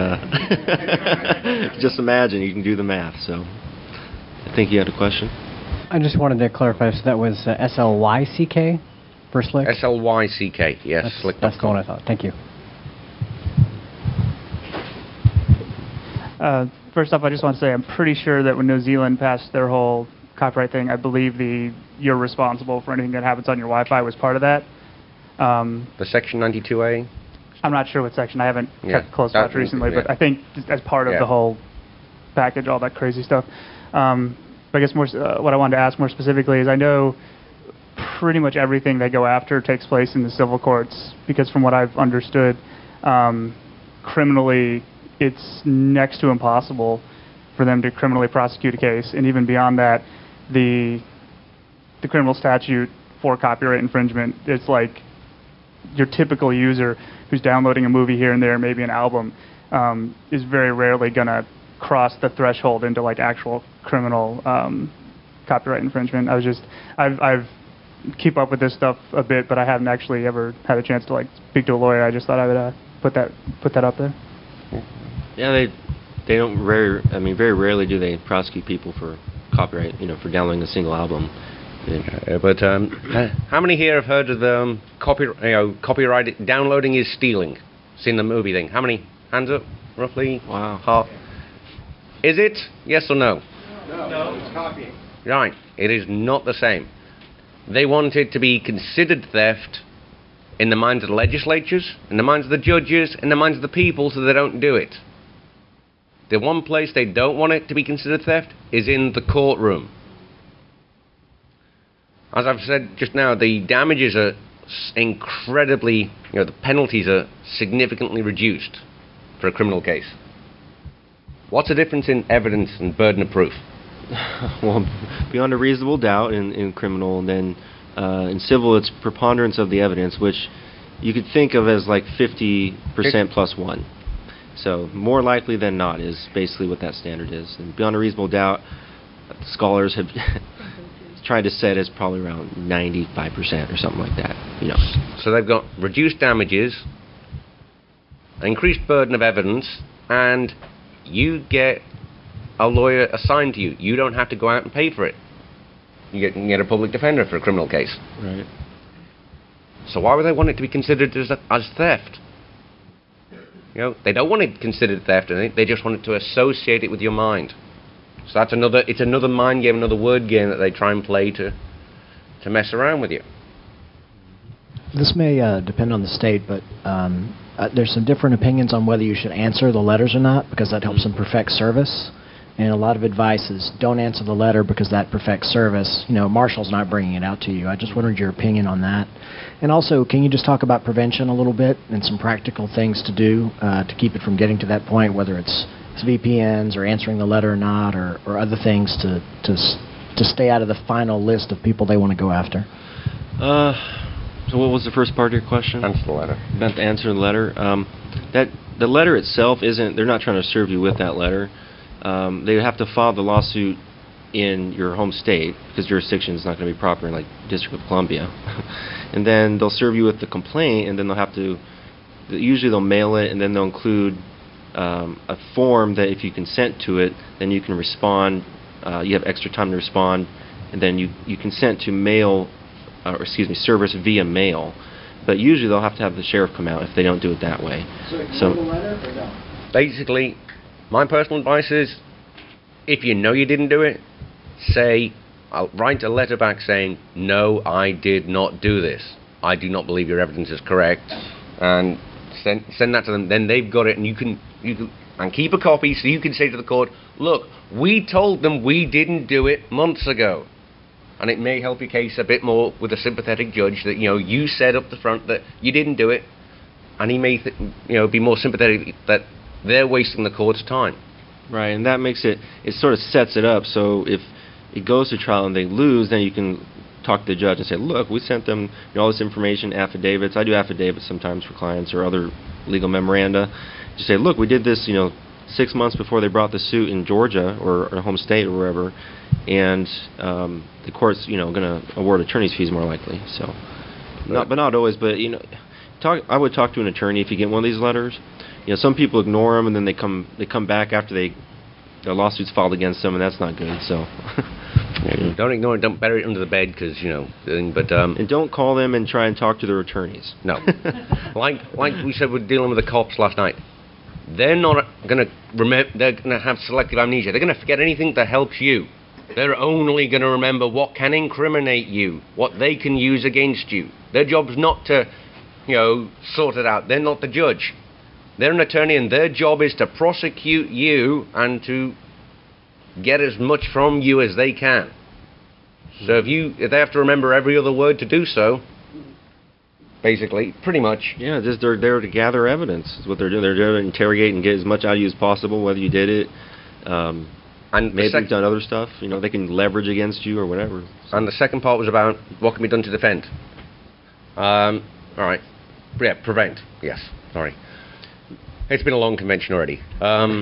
uh, just imagine, you can do the math. So I think you had a question. I just wanted to clarify, so that was uh, S L Y C K for Slick? S L Y C K, yes. That's, Slick. That's the one I thought. Thank you. Uh, first off, I just want to say I'm pretty sure that when New Zealand passed their whole copyright thing, I believe the you're responsible for anything that happens on your Wi-Fi was part of that. Um, the Section ninety-two A? I'm not sure what section. I haven't yeah, kept close watch recently, yeah. but I think as part of yeah. the whole package, all that crazy stuff. Um, but I guess more, uh, what I wanted to ask more specifically is I know pretty much everything they go after takes place in the civil courts, because from what I've understood, um, criminally, it's next to impossible for them to criminally prosecute a case. And even beyond that, the the criminal statute for copyright infringement, it's like your typical user who's downloading a movie here and there, maybe an album, um, is very rarely going to cross the threshold into like actual criminal um, copyright infringement. I was just, I've, I've keep up with this stuff a bit, but I haven't actually ever had a chance to like speak to a lawyer. I just thought I would uh, put that put that up there. Yeah, they they don't very. I mean, very rarely do they prosecute people for copyright. You know, for downloading a single album. Yeah, but um, how many here have heard of the um, copy, you know, copyright downloading is stealing? Seen the movie thing? How many? Hands up, roughly. Wow. Half. Is it? Yes or no? No, no, it's copying. Right. It is not the same. They want it to be considered theft in the minds of the legislatures, in the minds of the judges, in the minds of the people, so they don't do it. The one place they don't want it to be considered theft is in the courtroom. As I've said just now, the damages are incredibly, you know, the penalties are significantly reduced for a criminal case. What's the difference in evidence and burden of proof? Well, beyond a reasonable doubt in, in criminal, and then uh, in civil, it's preponderance of the evidence, which you could think of as like fifty percent plus one. So more likely than not is basically what that standard is. And beyond a reasonable doubt, scholars have tried to set as probably around ninety-five percent or something like that. You know. So they've got reduced damages, increased burden of evidence, and you get a lawyer assigned to you. You don't have to go out and pay for it. You get, you can get a public defender for a criminal case. Right. So why would they want it to be considered as, as theft? You know, they don't want it considered theft, and they, they just want it to associate it with your mind. So that's another. It's another mind game, another word game that they try and play to to mess around with you. This may uh, depend on the state, but um, uh, there's some different opinions on whether you should answer the letters or not, because that helps them perfect service. And a lot of advice is don't answer the letter because that perfects service. You know, Marshall's not bringing it out to you. I just wondered your opinion on that. And also, can you just talk about prevention a little bit and some practical things to do uh, to keep it from getting to that point, whether it's, it's V P Ns or answering the letter or not, or, or other things to, to to stay out of the final list of people they want to go after? Uh, so what was the first part of your question? Answer the letter. About the answer the letter. Um, that the letter itself isn't. They're not trying to serve you with that letter. Um, they have to file the lawsuit in your home state because jurisdiction is not going to be proper in like District of Columbia, and then they'll serve you with the complaint, and then they'll have to. Usually they'll mail it, and then they'll include um, a form that if you consent to it, then you can respond. Uh, you have extra time to respond, and then you you consent to mail, uh, or excuse me, service via mail. But usually they'll have to have the sheriff come out if they don't do it that way. So, so the letter or no? Basically, my personal advice is, if you know you didn't do it, say, I'll write a letter back saying, no, I did not do this. I do not believe your evidence is correct, and send send that to them. Then they've got it, and you can you can and keep a copy so you can say to the court, look, we told them we didn't do it months ago, and it may help your case a bit more with a sympathetic judge that you know you said up the front that you didn't do it, and he may th- you know be more sympathetic that they're wasting the court's time. Right, and that makes it, it sort of sets it up, so if it goes to trial and they lose, then you can talk to the judge and say, look, we sent them you know, all this information, affidavits. I do affidavits sometimes for clients or other legal memoranda. Just say, look, we did this, you know, six months before they brought the suit in Georgia or, or home state or wherever, and um, the court's, you know, going to award attorney's fees more likely. So, not, but not always, but, you know, talk. I would talk to an attorney if you get one of these letters. You know, some people ignore them, and then they come they come back after they their lawsuits filed against them, and that's not good. So, yeah, don't ignore it. Don't bury it under the bed, because you know. But um, and don't call them and try and talk to their attorneys. No, like like we said, we're dealing with the cops last night. They're not going to remember. They're going to have selective amnesia. They're going to forget anything that helps you. They're only going to remember what can incriminate you, what they can use against you. Their job's not to, you know, sort it out. They're not the judge. They're an attorney, and their job is to prosecute you and to get as much from you as they can. So if you if they have to remember every other word to do so, basically, pretty much. Yeah, just they're there to gather evidence. Is what they're doing. They're there to interrogate and get as much out of you as possible, whether you did it. Um, and maybe sec- you've done other stuff. You know, they can leverage against you or whatever. And the second part was about what can be done to defend. Um, all right. Yeah, prevent. Yes. Sorry. It's been a long convention already. Um,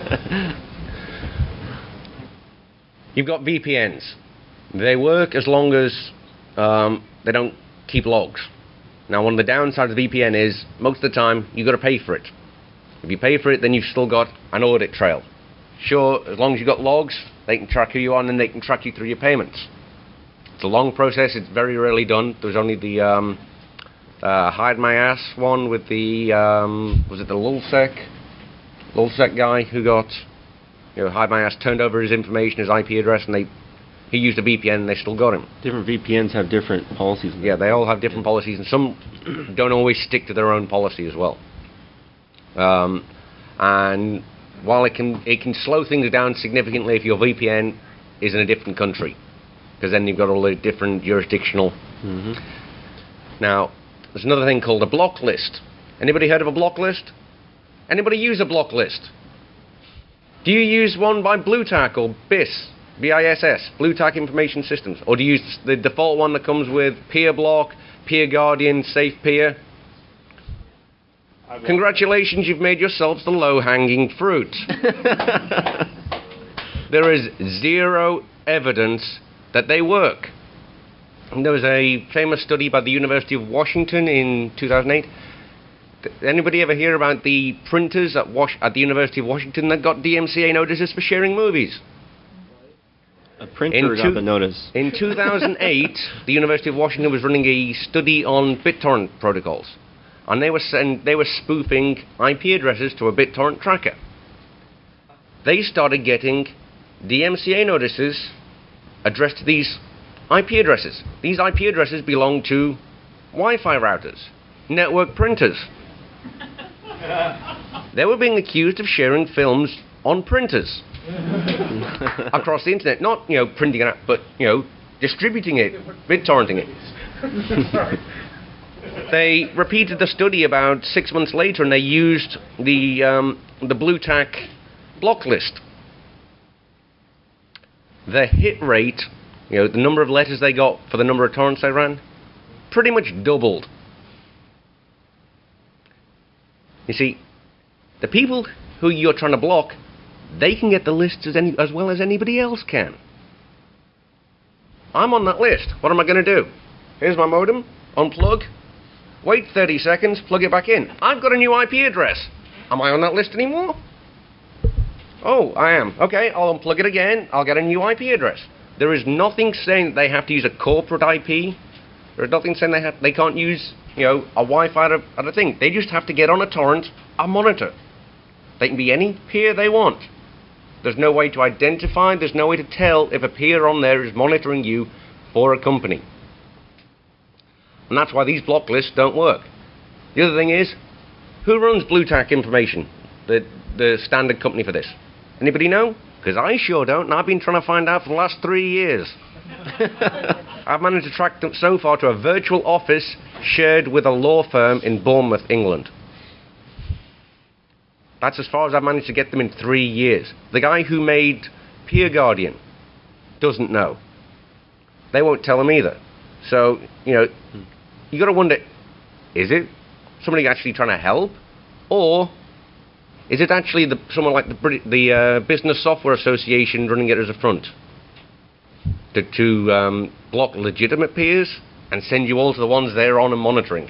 you've got V P Ns. They work as long as um, they don't keep logs. Now, one of the downsides of V P N is most of the time you've got to pay for it. If you pay for it, then you've still got an audit trail. Sure, as long as you've got logs, they can track who you are and then they can track you through your payments. It's a long process. It's very rarely done. There's only the um, uh, hide my ass one with the um, was it the Lulsec Lulsec guy who got you know hide my ass turned over his information, his I P address, and they he used a V P N and they still got him. Different V P Ns have different policies. Yeah, they all have different policies, and some don't always stick to their own policy as well. Um, and while it can it can slow things down significantly if your V P N is in a different country, because then you've got all the different jurisdictional. Mm-hmm. Now, there's another thing called a block list. Anybody heard of a block list? Anybody use a block list? Do you use one by BlueTac or B I S? B I S S, BlueTac Information Systems, or do you use the default one that comes with PeerBlock, PeerGuardian, SafePeer? Congratulations, you've made yourselves the low-hanging fruit. There is zero evidence that they work. And there was a famous study by the University of Washington in two thousand eight. Anybody ever hear about the printers at, Was- at the University of Washington that got D M C A notices for sharing movies? A printer got the notice. In two thousand eight, the University of Washington was running a study on BitTorrent protocols, and they were send, they were spoofing I P addresses to a BitTorrent tracker. They started getting D M C A notices addressed to these I P addresses. These I P addresses belong to Wi-Fi routers, network printers. They were being accused of sharing films on printers across the internet, not you know printing it out, but you know distributing it, BitTorrenting it. They repeated the study about six months later, and they used the um, the BlueTac block list. The hit rate, you know, the number of letters they got for the number of torrents they ran, pretty much doubled. You see, the people who you're trying to block, they can get the lists as, any, as well as anybody else can. I'm on that list. What am I going to do? Here's my modem. Unplug. Wait thirty seconds. Plug it back in. I've got a new I P address. Am I on that list anymore? Oh, I am. Okay, I'll unplug it again. I'll get a new I P address. There is nothing saying that they have to use a corporate I P. There's nothing saying they have they can't use you know a Wi-Fi at a, at a thing. They just have to get on a torrent, a monitor. They can be any peer they want. There's no way to identify, there's no way to tell if a peer on there is monitoring you for a company. And that's why these block lists don't work. The other thing is, who runs BlueTac Information, the, the standard company for this? Anybody know? Because I sure don't, and I've been trying to find out for the last three years. I've managed to track them so far to a virtual office shared with a law firm in Bournemouth, England. That's as far as I've managed to get them in three years. The guy who made PeerGuardian doesn't know. They won't tell him either. So, you know, you got to wonder, is it somebody actually trying to help? Or is it actually the, someone like the, Brit- the uh, Business Software Association running it as a front? To, to um, block legitimate peers and send you all to the ones they're on and monitoring.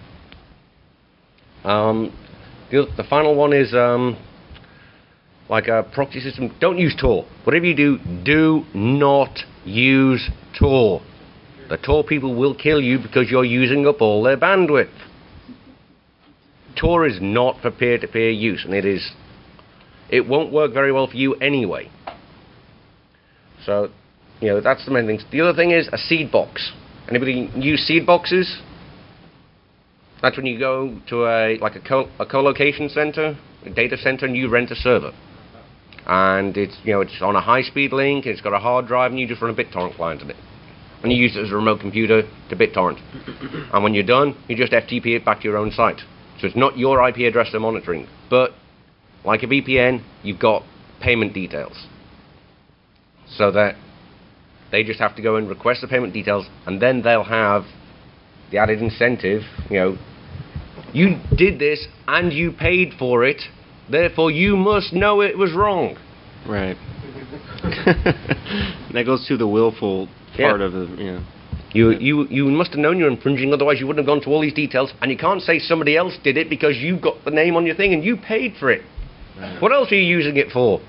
Um, the, the final one is um, like a proxy system. Don't use Tor. Whatever you do, do not use Tor. The Tor people will kill you because you're using up all their bandwidth. Tor is not for peer-to-peer use, and it is. It won't work very well for you anyway. So, you know, that's the main thing. The other thing is a seed box. Anybody use seed boxes? That's when you go to a like a co a co-location center, a data center, and you rent a server. And it's you know it's on a high-speed link. It's got a hard drive, and you just run a BitTorrent client on it. and you use it as a remote computer to BitTorrent. And when you're done, you just F T P it back to your own site. So it's not your I P address they're monitoring, but like a V P N, you've got payment details. So that they just have to go and request the payment details, and then they'll have the added incentive, you know, you did this and you paid for it, therefore you must know it was wrong. Right. That goes to the willful part Yeah. of the, you know. You, you, you must have known you're infringing, otherwise you wouldn't have gone to all these details, and you can't say somebody else did it because you got the name on your thing and you paid for it. Right. What else are you using it for?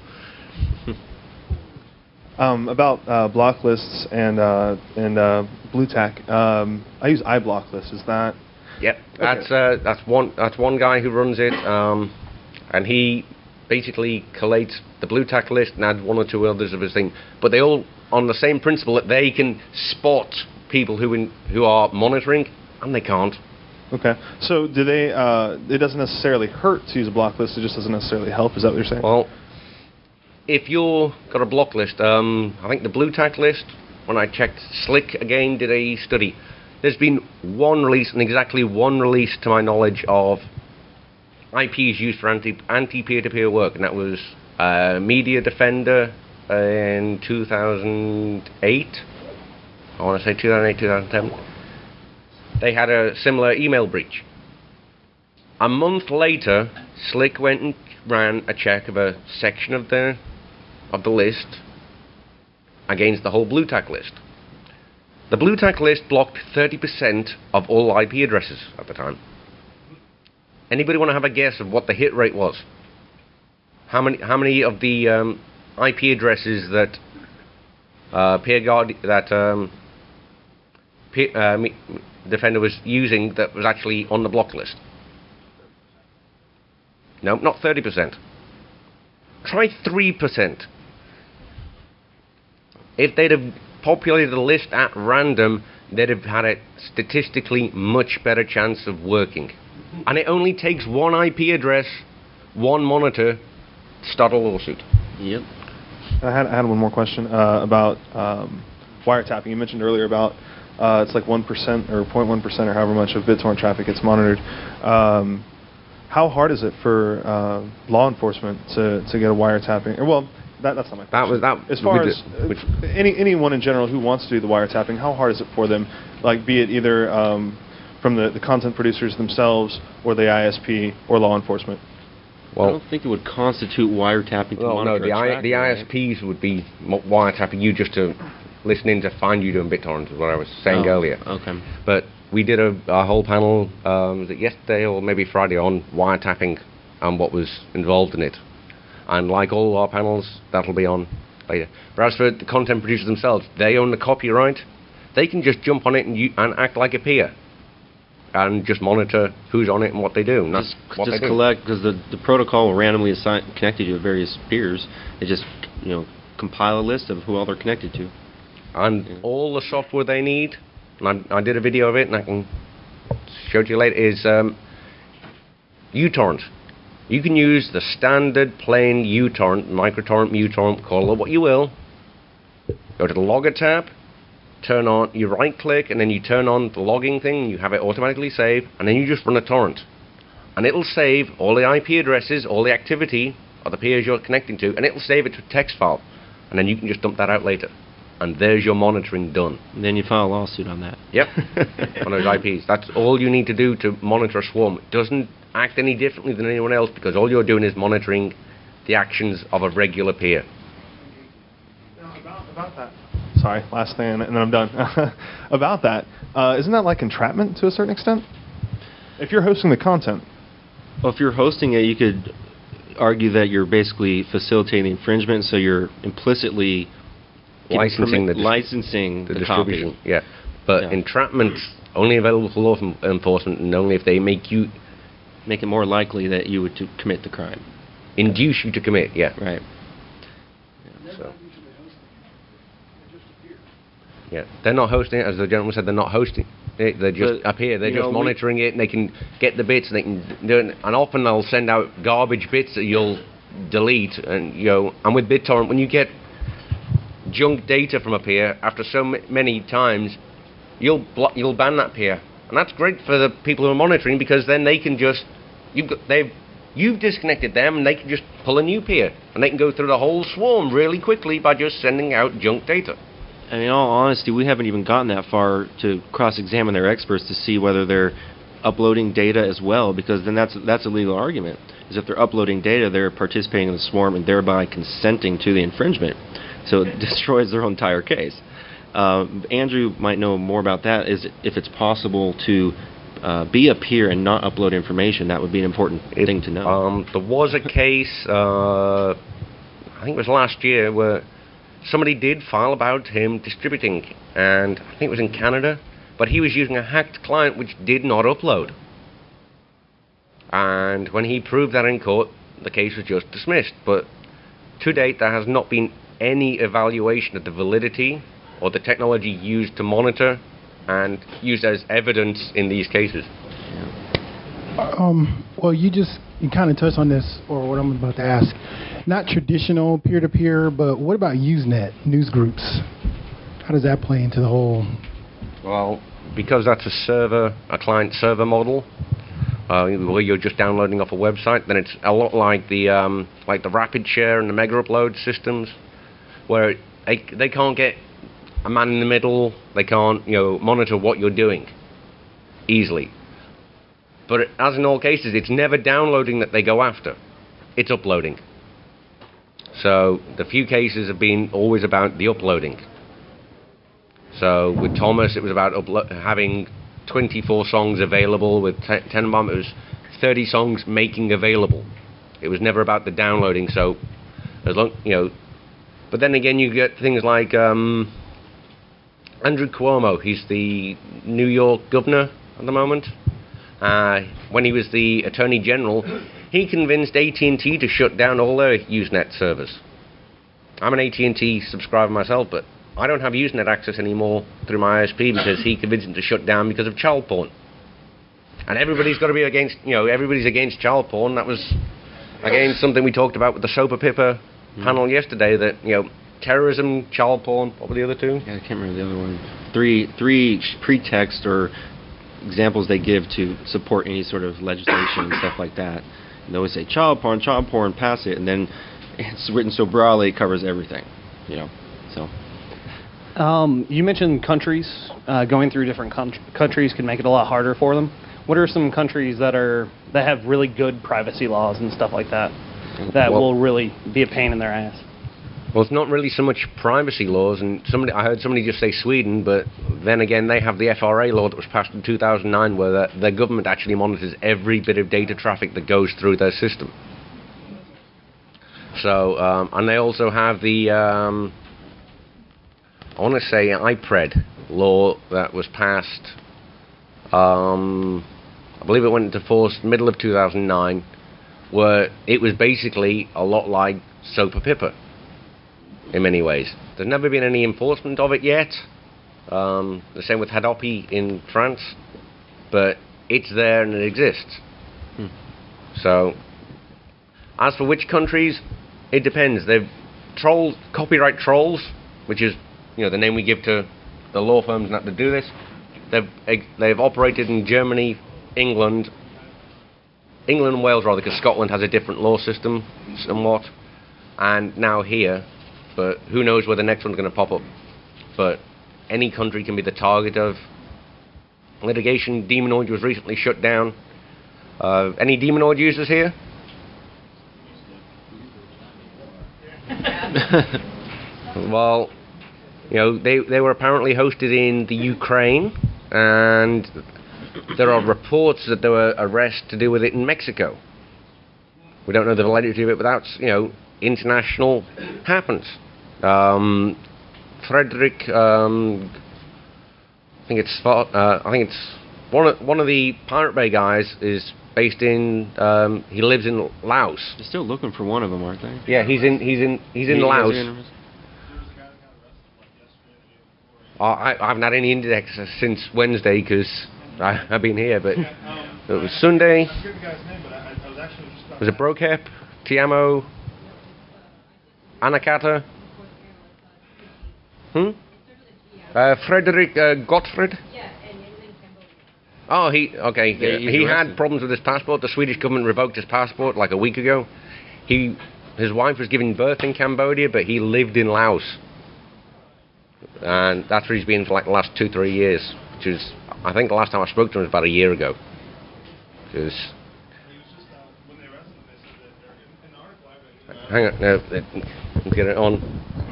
Um, about uh, block lists and uh, and uh, BlueTack. Um, I use iBlocklist. Is that? Yep, that's uh, that's one that's one guy who runs it, um, and he basically collates the BlueTack list and adds one or two others of his thing. But they all on the same principle that they can spot people who in, who are monitoring, and they can't. Okay. So do they? Uh, it doesn't necessarily hurt to use a block list. It just doesn't necessarily help. Is that what you're saying? Well, if you've got a block list, um, I think the BlueTack list, when I checked, Slick again did a study. There's been one release, and exactly one release to my knowledge, of I Ps used for anti, anti-peer-to-peer work, and that was uh, Media Defender in two thousand eight. I want to say two thousand eight, two thousand ten. They had a similar email breach. A month later, Slick went and ran a check of a section of the of the list against the whole BlueTack list. The BlueTack list blocked thirty percent of all I P addresses at the time. Anybody want to have a guess of what the hit rate was? How many how many of the um, I P addresses that uh, PeerGuard that um, Peer, uh, me, Defender was using that was actually on the block list? No, not thirty percent. Try three percent. If they'd have populated the list at random, they'd have had a statistically much better chance of working. And it only takes one I P address, one monitor, to start a lawsuit. Yep. I had, I had one more question uh, about um, wiretapping. You mentioned earlier about uh, it's like one percent or zero point one percent or however much of BitTorrent traffic gets monitored. Um, how hard is it for uh, law enforcement to, to get a wiretapping? Or, well, that, that's not my question. That was that. As far did, as uh, any anyone in general who wants to do the wiretapping, how hard is it for them? Like, be it either um, from the, the content producers themselves or the I S P or law enforcement? Well, I don't think it would constitute wiretapping to well, monitor no, the, a I, tracker, the right? I S Ps would be mo- wiretapping you just to listen in to find you doing BitTorrent, is what I was saying Oh, earlier. okay. But we did a, a whole panel, um, was it yesterday or maybe Friday, on wiretapping and what was involved in it. And like all our panels, that'll be on later. But as for the content producers themselves, they own the copyright. They can just jump on it and, u- and act like a peer. And just monitor who's on it and what they do. And that's Just, what just they do. collect, because the, the protocol will randomly assign, connect you to various peers. They just, you know, compile a list of who all they're connected to. And Yeah. all the software they need, and I, I did a video of it, and I can show it to you later, is um, uTorrent. You can use the standard plain uTorrent, microtorrent, muTorrent, call it what you will. Go to the logger tab, turn on, you right click, and then you turn on the logging thing, you have it automatically saved, and then you just run a torrent. And it'll save all the I P addresses, all the activity of the peers you're connecting to, and it'll save it to a text file. And then you can just dump that out later. And there's your monitoring done. And then you file a lawsuit on that. Yep, on those I Ps. That's all you need to do to monitor a swarm. It doesn't act any differently than anyone else, because all you're doing is monitoring the actions of a regular peer. Now, about, about that. Sorry, last thing, and then I'm done. About that, uh, isn't that like entrapment to a certain extent? If you're hosting the content. Well, if you're hosting it, you could argue that you're basically facilitating the infringement, so you're implicitly Licensing the, dis- licensing the, the distribution. copy. Yeah, but Yeah. entrapment's only available for law enforcement, and only if they make you Make it more likely that you would to commit the crime. induce you to commit. Yeah. Right. So. Yeah, they're not hosting it, as the gentleman said. They're not hosting. They, they're just But, up here. They're you just know, we- monitoring it, and they can get the bits, and they can do it. And often they'll send out garbage bits that you'll delete, and you know. And with BitTorrent, when you get junk data from a peer after so m- many times, you'll blo- you'll ban that peer, and that's great for the people who are monitoring because then they can just you've got, they've you've disconnected them and they can just pull a new peer and they can go through the whole swarm really quickly by just sending out junk data. And in all honesty, we haven't even gotten that far to cross-examine their experts to see whether they're uploading data as well, because then that's that's a legal argument. Is if they're uploading data, they're participating in the swarm and thereby consenting to the infringement. So it destroys their whole entire case. Uh, Andrew might know more about that. Is if it's possible to uh, be a peer and not upload information, that would be an important it, thing to know. Um, there was a case, uh, I think it was last year, where somebody did file about him distributing, and I think it was in Canada, but he was using a hacked client which did not upload. And when he proved that in court, the case was just dismissed. But to date, there has not been any evaluation of the validity or the technology used to monitor and used as evidence in these cases. Um, well, you just you kind of touched on this, or what I'm about to ask. Not traditional peer-to-peer, but what about Usenet, news groups? How does that play into the whole? Well, because that's a server, a client-server model, uh, where you're just downloading off a website, then it's a lot like the um, like the Rapid Share and the Mega Upload systems, where they, they can't get a man in the middle, they can't you know monitor what you're doing easily. But as in all cases, it's never downloading that they go after; it's uploading. So the few cases have been always about the uploading. So with Thomas, it was about uplo- having twenty-four songs available. With T- Tenenbaum, it was thirty songs making available. It was never about the downloading. So as long you know, but then again, you get things like um, Andrew Cuomo. He's the New York governor at the moment. Uh, when he was the Attorney General, he convinced A T and T to shut down all their Usenet servers. I'm an A T and T subscriber myself, but I don't have Usenet access anymore through my I S P because he convinced him to shut down because of child porn. And everybody's got to be against, you know, everybody's against child porn. That was, again, something we talked about with the Sopa Pippa mm. panel yesterday, that, you know, terrorism, child porn, what were the other two? Yeah, I can't remember the other one. Three, three pretext or examples they give to support any sort of legislation and stuff like that. And they always say, child porn, child porn, pass it, and then it's written so broadly it covers everything, you know, so... Um, you mentioned countries. Uh, going through different con- countries can make it a lot harder for them. What are some countries that are that have really good privacy laws and stuff like that that well, will really be a pain in their ass? Well, it's not really so much privacy laws, and somebody I heard somebody just say Sweden, but then again they have the F R A law that was passed in two thousand nine, where the, the government actually monitors every bit of data traffic that goes through their system. So, um, and they also have the. Um, I want to say I P R E D law that was passed, um, I believe it went into force middle of two thousand nine, where it was basically a lot like Sopa Pippa in many ways. There's never been any enforcement of it yet. Um, the same with Hadopi in France, but it's there and it exists. Hmm. So, as for which countries, it depends. They've trolled, copyright trolls, which is you know the name we give to the law firms not to do this. They've they've operated in Germany, England, England and Wales rather, because Scotland has a different law system somewhat, and now here. But who knows where the next one's going to pop up? But any country can be the target of litigation. Demonoid was recently shut down. Uh, any Demonoid users here? Well. You know, they they were apparently hosted in the Ukraine, and there are reports that there were arrests to do with it in Mexico. We don't know the validity of it, but that's, you know, international happens. Um, Frederick, um, I think it's uh, I think it's one of one of the Pirate Bay guys is based in. Um, he lives in Laos. They're still looking for one of them, aren't they? Yeah, he's in he's in he's in Laos. I, I haven't had any index since Wednesday because I've been here, but it was Sunday. Was it Brokep, Tiamo, Anakata? Hmm? Uh, Frederick uh, Gottfried? Oh, he, okay. Yeah, uh, he's he arrested. had problems with his passport. The Swedish government revoked his passport like a week ago. He, his wife was giving birth in Cambodia, but he lived in Laos. And that's where he's been for like the last two, three years. Which is, I think the last time I spoke to him was about a year ago. Because... Hang on, no, let's get it on.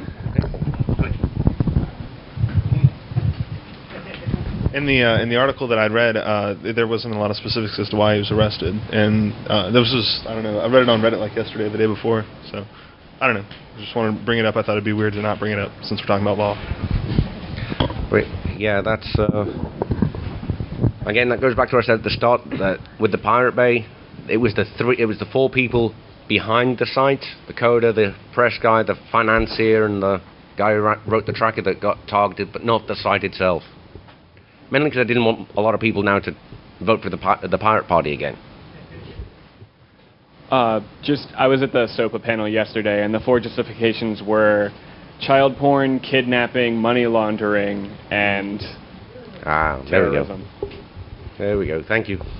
In the uh, in the article that I'd read, uh, there wasn't a lot of specifics as to why he was arrested, and uh, this was I don't know. I read it on Reddit like yesterday, or the day before. So I don't know. I just wanted to bring it up. I thought it'd be weird to not bring it up since we're talking about law. Wait, yeah, that's uh, again that goes back to what I said at the start that with the Pirate Bay, it was the three, it was the four people behind the site: the coder, the press guy, the financier, and the guy who ra- wrote the tracker that got targeted, but not the site itself. Mainly because I didn't want a lot of people now to vote for the pi- the Pirate Party again. Uh, just, I was at the SOPA panel yesterday, and the four justifications were child porn, kidnapping, money laundering, and Ah, there we go. terrorism. There we go. Thank you.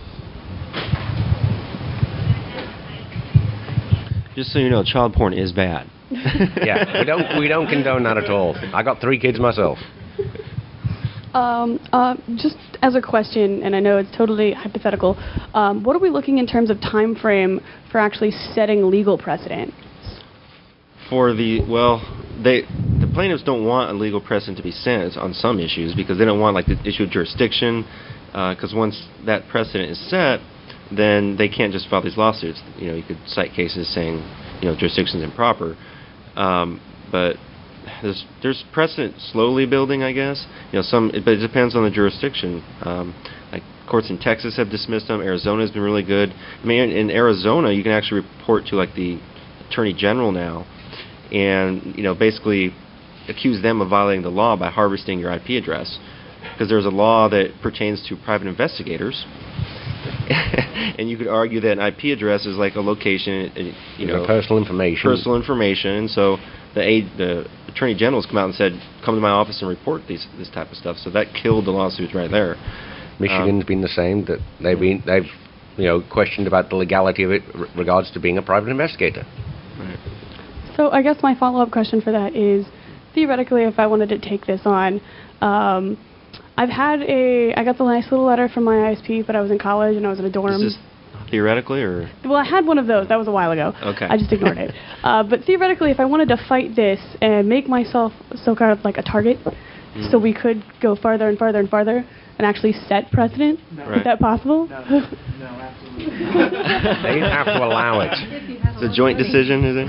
Just so you know, child porn is bad. Yeah, we don't we don't condone that at all. I got three kids myself. Um, uh, just as a question, and I know it's totally hypothetical, um, what are we looking in terms of time frame for actually setting legal precedent? For the, well, they the plaintiffs don't want a legal precedent to be set on some issues because they don't want like the issue of jurisdiction, because once that precedent is set, then they can't just file these lawsuits. You know, you could cite cases saying, you know, jurisdiction is improper, um, but there's there's precedent slowly building, I guess. You know, some, but it depends on the jurisdiction. Um, like courts in Texas have dismissed them. Arizona's been really good. I mean, in, in Arizona, you can actually report to like the Attorney General now, and you know, basically accuse them of violating the law by harvesting your I P address, because there's a law that pertains to private investigators. And you could argue that an I P address is like a location, uh, you know, personal information. Personal information. So the aid, the Attorney General's come out and said, "Come to my office and report these this type of stuff." So that killed the lawsuits right there. Michigan's um, been the same. That they've been they've you know questioned about the legality of it r- regards to being a private investigator. Right. So I guess my follow-up question for that is, theoretically, if I wanted to take this on, um, I've had a, I got the nice little letter from my I S P, but I was in college and I was in a dorm. Is this theoretically, or? Well, I had one of those. That was a while ago. Okay. I just ignored it. Uh, but theoretically, if I wanted to fight this and make myself so kind of like a target, Mm. so we could go farther and farther and farther and actually set precedent, No. is Right. that possible? No. No, absolutely. They have to allow it. It's a joint decision, is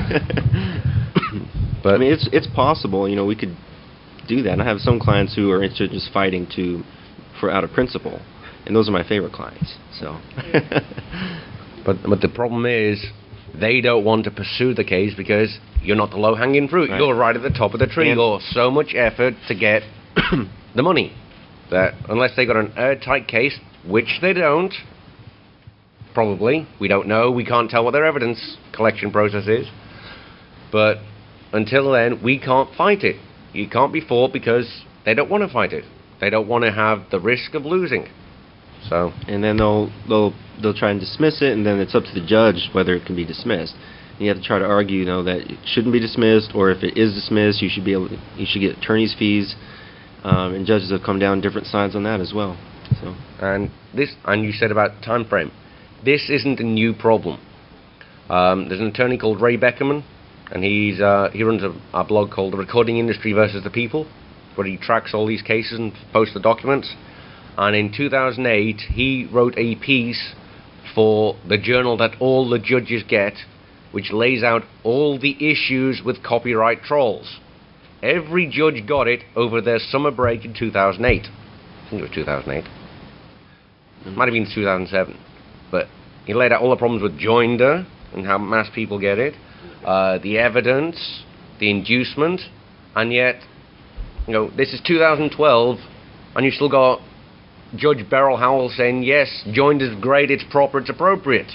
it? But I mean, it's it's possible. You know, we could do that. And I have some clients who are interested in just fighting to, for out of principle, and those are my favorite clients. So. But but the problem is, they don't want to pursue the case because you're not the low-hanging fruit. Right. You're right at the top of the tree. And- You're so much effort to get the money that unless they got an airtight case, which they don't, probably, we don't know. We can't tell what their evidence collection process is. But until then, we can't fight it. You can't be fought because they don't want to fight it. They don't want to have the risk of losing. So. And then they'll they'll they'll try and dismiss it, and then it's up to the judge whether it can be dismissed. And you have to try to argue, you know, that it shouldn't be dismissed, or if it is dismissed, you should be able to, you should get attorney's fees, um, and judges have come down different sides on that as well. So. And this, and you said about time frame. This isn't a new problem. Um, there's an attorney called Ray Beckerman, and he's uh, he runs a, a blog called The Recording Industry versus the People, where he tracks all these cases and posts the documents. And in two thousand eight, he wrote a piece for the journal that all the judges get, which lays out all the issues with copyright trolls. Every judge got it over their summer break in two thousand eight. I think it was two thousand eight. It might have been two thousand seven. But he laid out all the problems with joinder and how mass people get it, uh, the evidence, the inducement, and yet, you know, this is two thousand twelve, and you still got Judge Beryl Howell saying, yes, joinder's great, it's proper, it's appropriate.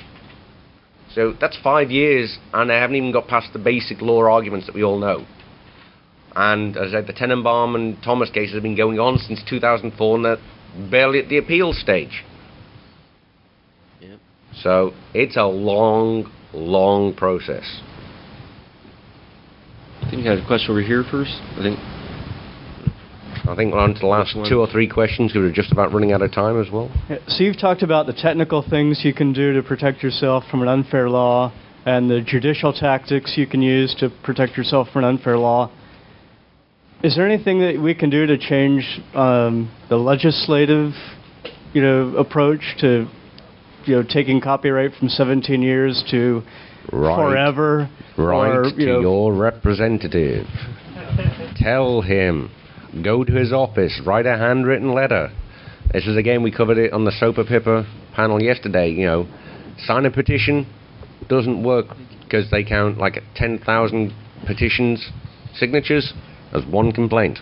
So that's five years, and they haven't even got past the basic law arguments that we all know. And as I said, the Tenenbaum and Thomas cases have been going on since two thousand four, and they're barely at the appeal stage. Yep. So it's a long, long process. I think you had a question over here first. I think. I think we're on to the last two or three questions because we're just about running out of time as well. Yeah, so you've talked about the technical things you can do to protect yourself from an unfair law and the judicial tactics you can use to protect yourself from an unfair law. Is there anything that we can do to change um, the legislative, you know, approach to, you know, taking copyright from seventeen years to Right. forever? Write or, you to know, your representative. Tell him. Go to his office. Write a handwritten letter. This is again, we covered it on the SOPA PIPA panel yesterday. You know, sign a petition doesn't work because they count like ten thousand petitions, signatures as one complaint.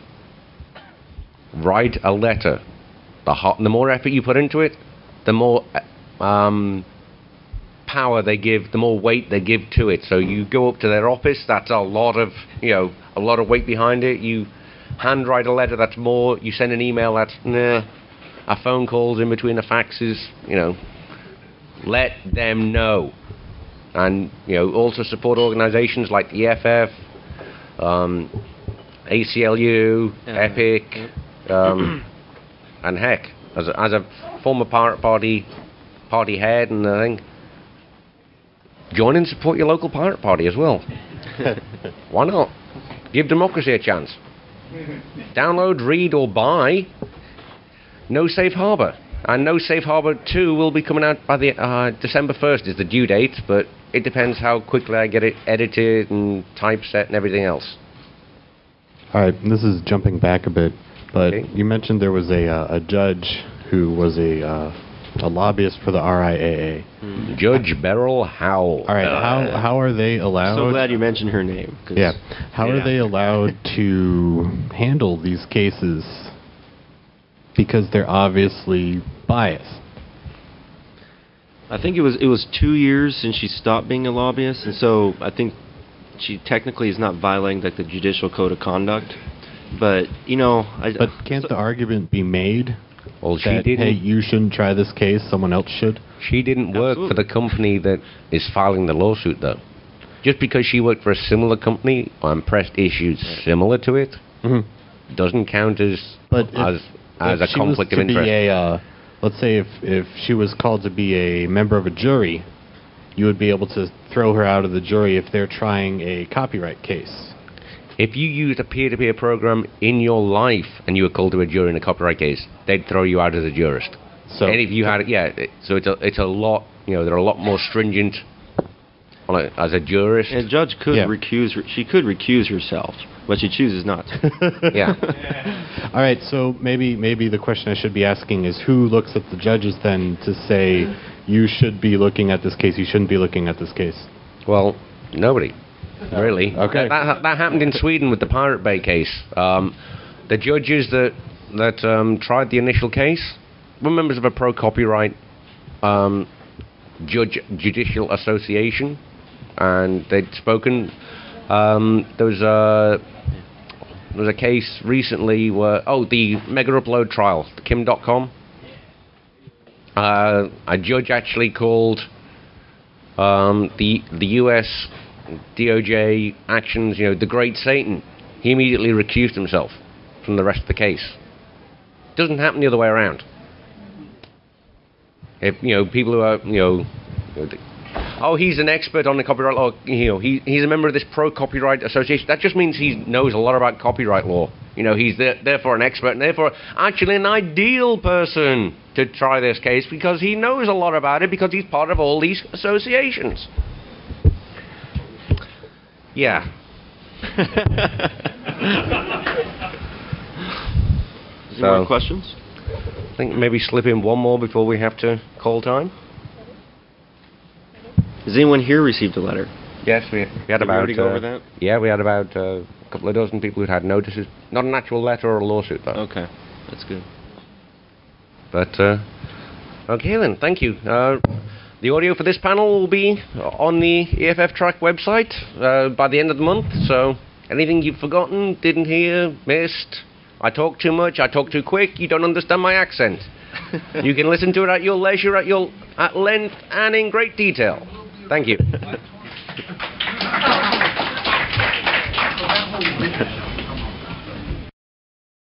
Write a letter. The, ho- the more effort you put into it, the more um, power they give, the more weight they give to it. So you go up to their office, that's a lot of, you know, a lot of weight behind it. You handwrite a letter, that's more. You send an email, that's nah. A phone call's in between the faxes, you know. Let them know. And, you know, also support organizations like the E F F, um, A C L U, Uh, EPIC, um, and heck, as a, as a former Pirate Party party head and I think, join and support your local Pirate Party as well. Why not? Give democracy a chance. Download, read, or buy No Safe Harbor. And No Safe Harbor two will be coming out by the uh, December first is the due date, but it depends how quickly I get it edited and typeset and everything else. All right, this is jumping back a bit, but Okay. you mentioned there was a uh, a judge who was a uh, a lobbyist for the R I A A. Hmm. Judge Beryl Howell. All right, how how are they allowed? So glad you mentioned her name. 'cause- Yeah, how Yeah. are they allowed to handle these cases? Because they're obviously biased. I think it was it was two years since she stopped being a lobbyist, and so I think she technically is not violating like the judicial code of conduct. But you know, I, But can't the argument be made Well, she that didn't. hey, you shouldn't try this case, someone else should? She didn't work for the company that is filing the lawsuit, though. Just because she worked for a similar company on pressed issues similar to it, Mm-hmm. doesn't count as But if, as as if a she was conflict to of be interest. a, uh, let's say if if she was called to be a member of a jury, you would be able to throw her out of the jury if they're trying a copyright case. If you used a peer-to-peer program in your life and you were called to a jury in a copyright case, they'd throw you out as a jurist. So, and if you had, yeah, it- so it's a it's a lot. You know, they're a lot more stringent on a, as a jurist. a judge could Yeah. recuse her. She could recuse herself, but she chooses not to. Yeah. All right, so maybe maybe the question I should be asking is who looks at the judges then to say you should be looking at this case, you shouldn't be looking at this case? Well, nobody, really. Okay. That, that, that happened in Sweden with the Pirate Bay case. Um, the judges that that um, tried the initial case were members of a pro-copyright um, judge judicial association, and they'd spoken. Um, there was a there was a case recently where oh the Mega Upload trial, the Kim dot com. Uh, a judge actually called um, the the U S D O J actions, you know, the Great Satan. He immediately recused himself from the rest of the case. Doesn't happen the other way around. If you know people who are you know, you know the, oh he's an expert on the copyright law, you know he he's a member of this pro copyright association. That just means he knows a lot about copyright law. You know he's there, therefore an expert and therefore actually an ideal person to try this case because he knows a lot about it because he's part of all these associations. Yeah. Any more questions? I think maybe slip in one more before we have to call time. Has anyone here received a letter? Yes, we, we had Did we about. already go uh, over that? Yeah, we had about uh, a couple of dozen people who'd had notices. Not an actual letter or a lawsuit, though. Okay, that's good. But uh, okay then, thank you. Uh, the audio for this panel will be on the E F F Track website uh, by the end of the month. So Anything you've forgotten, didn't hear, missed? I talk too much, I talk too quick, you don't understand my accent. You can listen to it at your leisure, at your at length, and in great detail. Thank you.